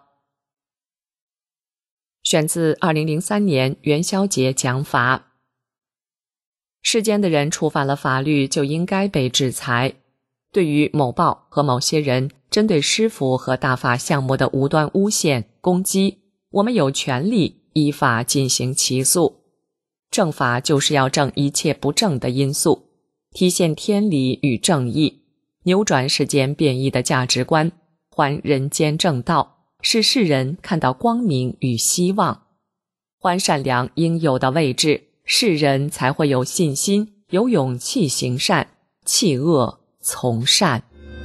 选自二零零三年元宵节讲法。世间的人触犯了法律就应该被制裁。对于某报和某些人针对师父和大法项目的无端诬陷攻击，我们有权利依法进行起诉。正法就是要正一切不正的因素，体现天理与正义，扭转世间变异的价值观，还人间正道，使世人看到光明与希望，还善良应有的位置，世人才会有信心，有勇气行善，弃恶从善。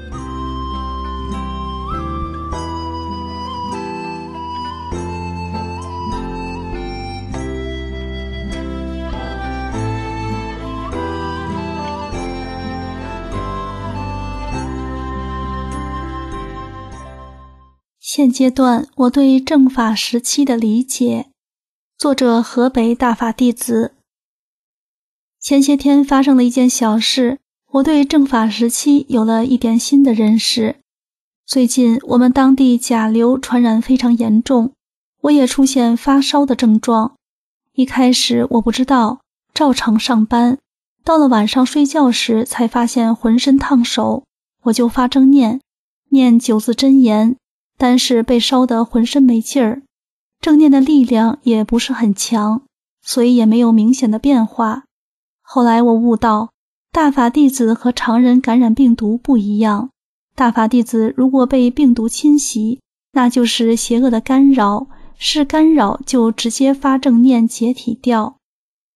现阶段我对正法时期的理解，作者河北大法弟子。前些天发生了一件小事，我对正法时期有了一点新的认识。最近我们当地甲流传染非常严重，我也出现发烧的症状。一开始我不知道，照常上班，到了晚上睡觉时才发现浑身烫手，我就发正念，念九字真言，但是被烧得浑身没劲儿，正念的力量也不是很强，所以也没有明显的变化。后来我悟到，大法弟子和常人感染病毒不一样，大法弟子如果被病毒侵袭，那就是邪恶的干扰，是干扰就直接发正念解体掉。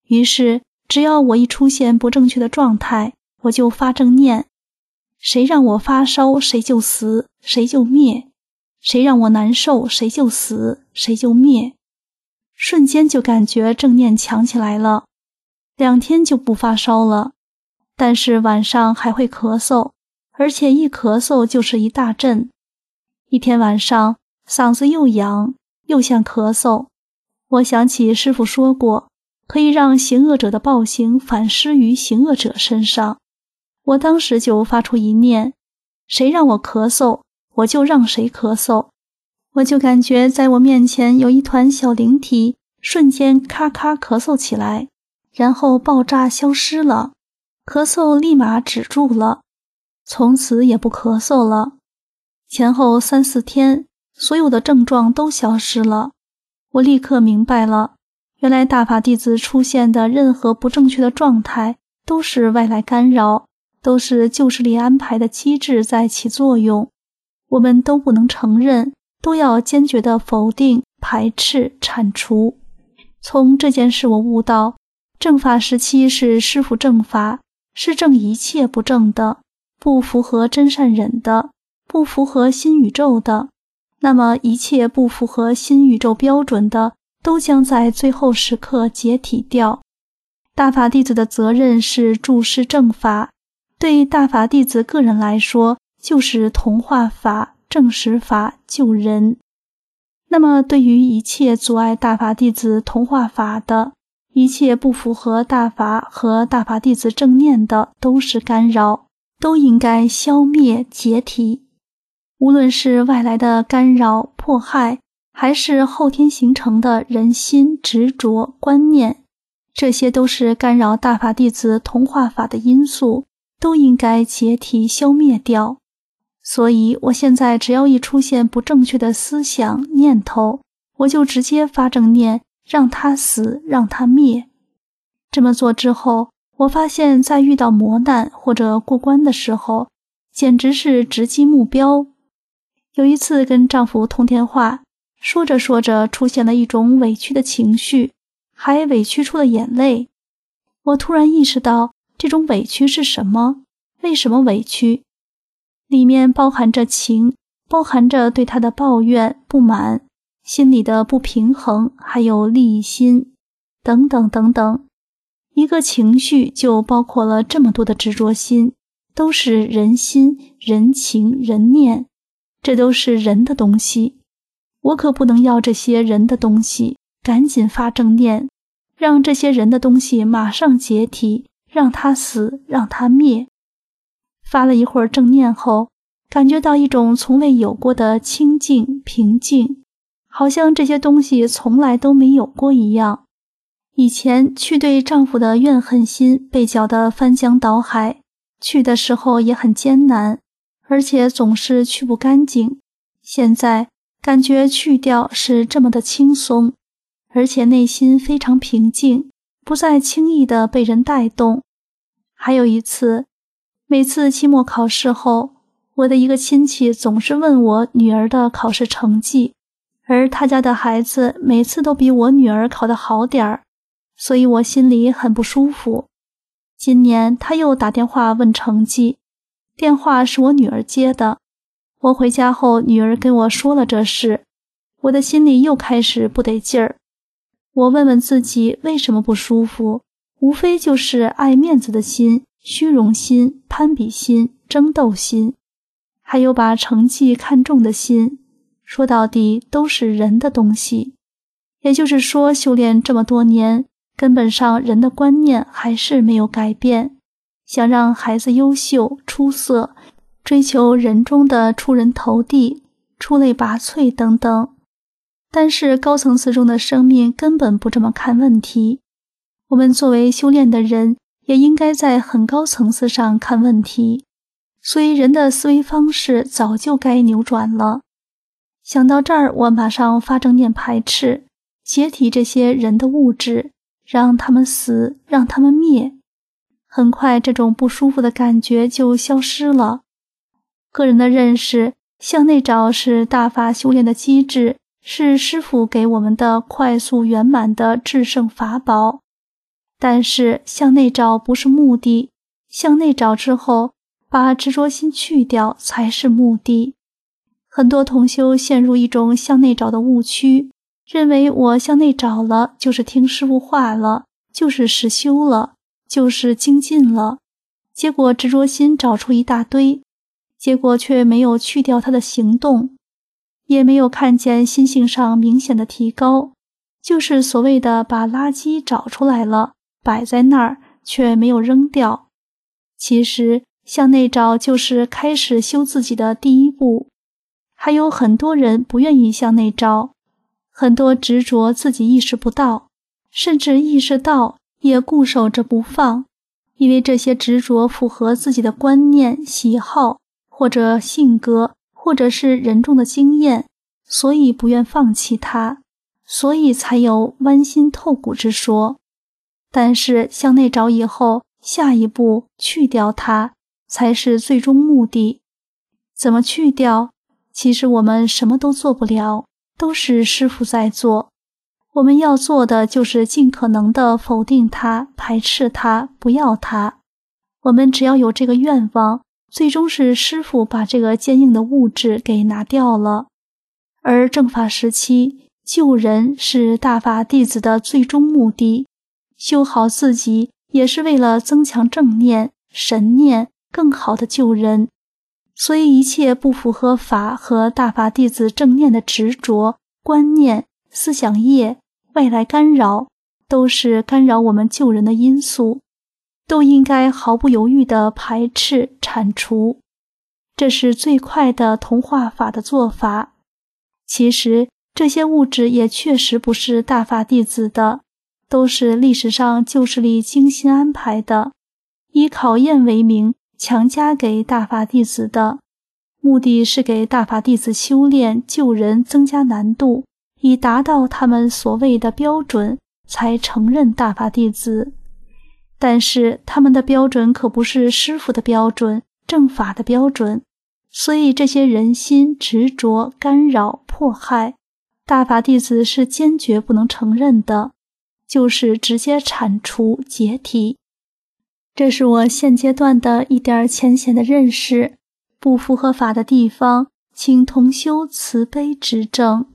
于是只要我一出现不正确的状态，我就发正念，谁让我发烧谁就死，谁就灭，谁让我难受谁就死，谁就灭。瞬间就感觉正念强起来了，两天就不发烧了，但是晚上还会咳嗽，而且一咳嗽就是一大阵。一天晚上嗓子又痒又像咳嗽，我想起师父说过，可以让行恶者的报刑反施于行恶者身上。我当时就发出一念，谁让我咳嗽，我就让谁咳嗽。我就感觉在我面前有一团小灵体，瞬间咔咔咳嗽起来，然后爆炸消失了，咳嗽立马止住了，从此也不咳嗽了。前后三四天，所有的症状都消失了。我立刻明白了，原来大法弟子出现的任何不正确的状态都是外来干扰，都是旧势力安排的机制在起作用，我们都不能承认，都要坚决地否定、排斥、铲除。从这件事我悟到，正法时期是师父正法，是正一切不正的，不符合真善忍的，不符合新宇宙的，那么一切不符合新宇宙标准的，都将在最后时刻解体掉。大法弟子的责任是注释正法，对大法弟子个人来说，就是同化法、正实法、救人。那么对于一切阻碍大法弟子同化法的，一切不符合大法和大法弟子正念的，都是干扰，都应该消灭解体。无论是外来的干扰迫害，还是后天形成的人心执着观念，这些都是干扰大法弟子同化法的因素，都应该解体消灭掉。所以我现在只要一出现不正确的思想念头，我就直接发正念，让它死，让它灭。这么做之后，我发现在遇到磨难或者过关的时候，简直是直击目标。有一次跟丈夫通电话，说着说着出现了一种委屈的情绪，还委屈出了眼泪。我突然意识到这种委屈是什么，为什么委屈？里面包含着情，包含着对他的抱怨、不满，心里的不平衡，还有利益心，等等等等。一个情绪就包括了这么多的执着心，都是人心、人情、人念，这都是人的东西。我可不能要这些人的东西，赶紧发正念，让这些人的东西马上解体，让它死，让它灭。发了一会儿正念后，感觉到一种从未有过的清静平静，好像这些东西从来都没有过一样。以前去对丈夫的怨恨心被搅得翻江倒海，去的时候也很艰难，而且总是去不干净。现在感觉去掉是这么的轻松，而且内心非常平静，不再轻易的被人带动。还有一次，每次期末考试后，我的一个亲戚总是问我女儿的考试成绩，而他家的孩子每次都比我女儿考得好点儿，所以我心里很不舒服。今年他又打电话问成绩，电话是我女儿接的。我回家后，女儿跟我说了这事，我的心里又开始不得劲儿。我问问自己为什么不舒服，无非就是爱面子的心、虚荣心、攀比心、争斗心，还有把成绩看重的心，说到底都是人的东西。也就是说，修炼这么多年，根本上人的观念还是没有改变，想让孩子优秀出色，追求人中的出人头地、出类拔萃等等。但是高层次中的生命根本不这么看问题。我们作为修炼的人，也应该在很高层次上看问题，所以人的思维方式早就该扭转了。想到这儿，我马上发正念排斥，解体这些人的物质，让他们死，让他们灭。很快这种不舒服的感觉就消失了。个人的认识，向内找是大法修炼的机制，是师父给我们的快速圆满的制胜法宝。 但是向内找不是目的，向内找之后，把执着心去掉才是目的。很多同修陷入一种向内找的误区，认为我向内找了就是听师父话了，就是实修了，就是精进了，结果执着心找出一大堆，结果却没有去掉他的行动，也没有看见心性上明显的提高，就是所谓的把垃圾找出来了，摆在那儿却没有扔掉。其实向内找就是开始修自己的第一步。还有很多人不愿意向内找，很多执着自己意识不到，甚至意识到也固守着不放，因为这些执着符合自己的观念、喜好，或者性格，或者是人众的经验，所以不愿放弃它，所以才有剜心透骨之说。但是向内找以后，下一步去掉它才是最终目的。怎么去掉？其实我们什么都做不了，都是师父在做。我们要做的就是尽可能的否定它、排斥它、不要它。我们只要有这个愿望，最终是师父把这个坚硬的物质给拿掉了。而正法时期，救人是大法弟子的最终目的，修好自己也是为了增强正念、神念，更好的救人。所以一切不符合法和大法弟子正念的执着、观念、思想业、外来干扰，都是干扰我们救人的因素，都应该毫不犹豫地排斥、铲除。这是最快的同化法的做法。其实这些物质也确实不是大法弟子的，都是历史上旧势力精心安排的，以考验为名强加给大法弟子的，目的是给大法弟子修炼救人增加难度，以达到他们所谓的标准，才承认大法弟子。但是他们的标准可不是师父的标准、正法的标准，所以这些人心执着、干扰、迫害，大法弟子是坚决不能承认的，就是直接铲除、解体。这是我现阶段的一点浅显的认识，不符合法的地方，请同修慈悲指正。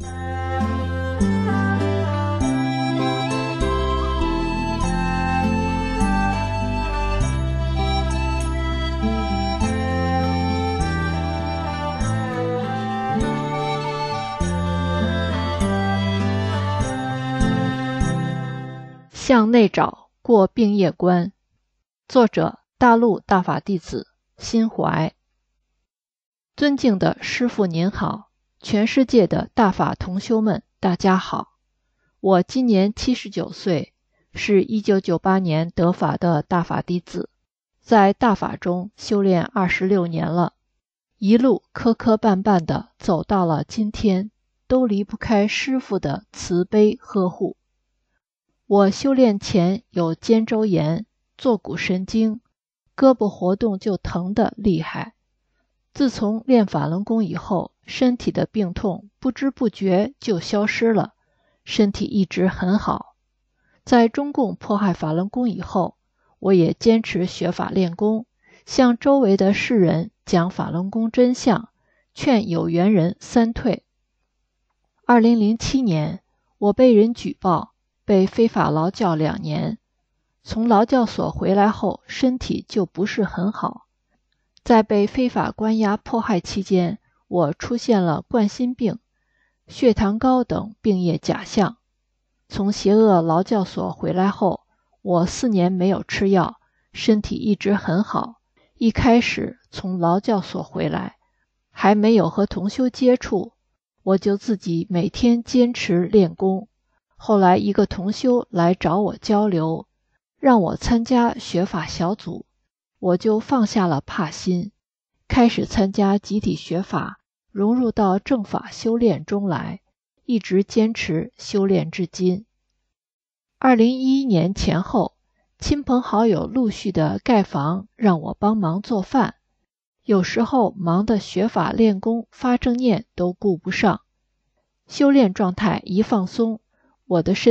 向内找过病业关。作者：大陆大法弟子心怀。尊敬的师父您好，全世界的大法同修们大家好。我今年七十九岁，是一九九八年得法的大法弟子，在大法中修炼二十六年了，一路磕磕绊绊地走到了今天，都离不开师父的慈悲呵护。我修炼前有肩周炎、坐骨神经，胳膊活动就疼得厉害。自从练法轮功以后，身体的病痛不知不觉就消失了，身体一直很好。在中共迫害法轮功以后，我也坚持学法练功，向周围的世人讲法轮功真相，劝有缘人三退。二零零七年，我被人举报，被非法劳教两年。从劳教所回来后，身体就不是很好。在被非法关押迫害期间，我出现了冠心病、血糖高等病业假象。从邪恶劳教所回来后，我四年没有吃药，身体一直很好。一开始从劳教所回来，还没有和同修接触，我就自己每天坚持练功。后来一个同修来找我交流，让我参加学法小组，我就放下了怕心，开始参加集体学法，融入到正法修炼中来，一直坚持修炼至今。二零一一年前后，亲朋好友陆续的盖房，让我帮忙做饭，有时候忙得学法练功发正念都顾不上。修炼状态一放松，我的身体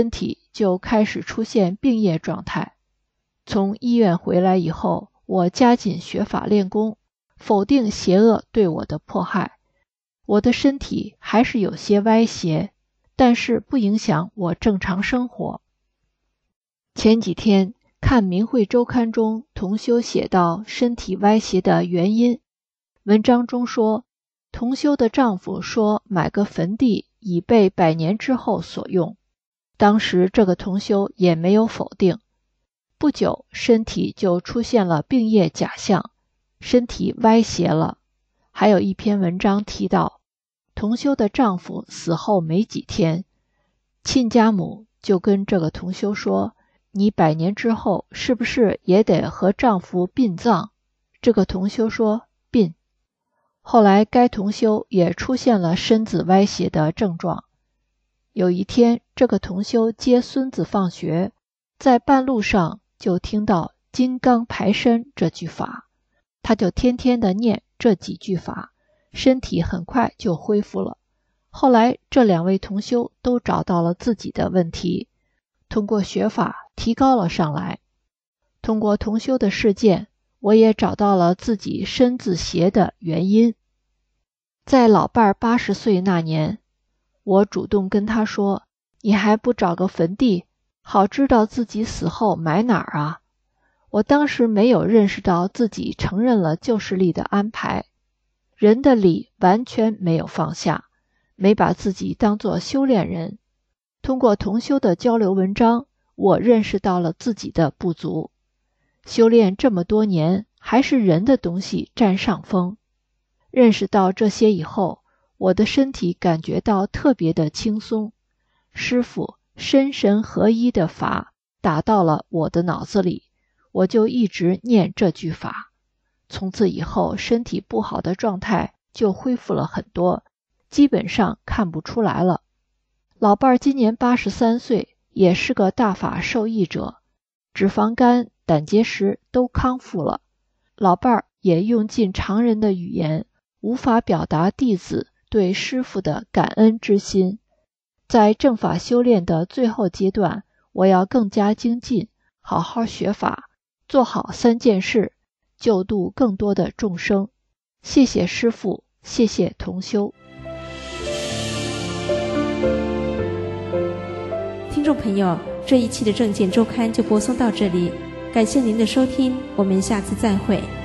就开始出现病业状态。从医院回来以后，我加紧学法练功，否定邪恶对我的迫害。我的身体还是有些歪斜，但是不影响我正常生活。前几天看《明慧周刊》中同修写到身体歪斜的原因，文章中说，同修的丈夫说买个坟地以备百年之后所用，当时这个同修也没有否定。不久身体就出现了病业假象，身体歪斜了。还有一篇文章提到，同修的丈夫死后没几天，亲家母就跟这个同修说，你百年之后是不是也得和丈夫殡葬？这个同修说殡。后来该同修也出现了身子歪斜的症状。有一天，这个同修接孙子放学，在半路上就听到金刚排身这句法，他就天天的念这几句法，身体很快就恢复了。后来这两位同修都找到了自己的问题，通过学法提高了上来。通过同修的事件，我也找到了自己身子斜的原因。在老伴儿八十岁那年，我主动跟他说，你还不找个坟地，好知道自己死后埋哪儿啊？我当时没有认识到自己承认了旧势力的安排，人的理完全没有放下，没把自己当作修炼人。通过同修的交流文章，我认识到了自己的不足。修炼这么多年，还是人的东西占上风。认识到这些以后，我的身体感觉到特别的轻松。师父身神合一的法打到了我的脑子里，我就一直念这句法。从此以后，身体不好的状态就恢复了很多，基本上看不出来了。老伴儿今年八十三岁，也是个大法受益者，脂肪肝、胆结石都康复了。老伴儿也用尽常人的语言，无法表达弟子对师父的感恩之心。在正法修炼的最后阶段，我要更加精进，好好学法，做好三件事，救度更多的众生。谢谢师父，谢谢同修。 听众朋友，这一期的正见周刊就播送到这里，感谢您的收听，我们下次再会。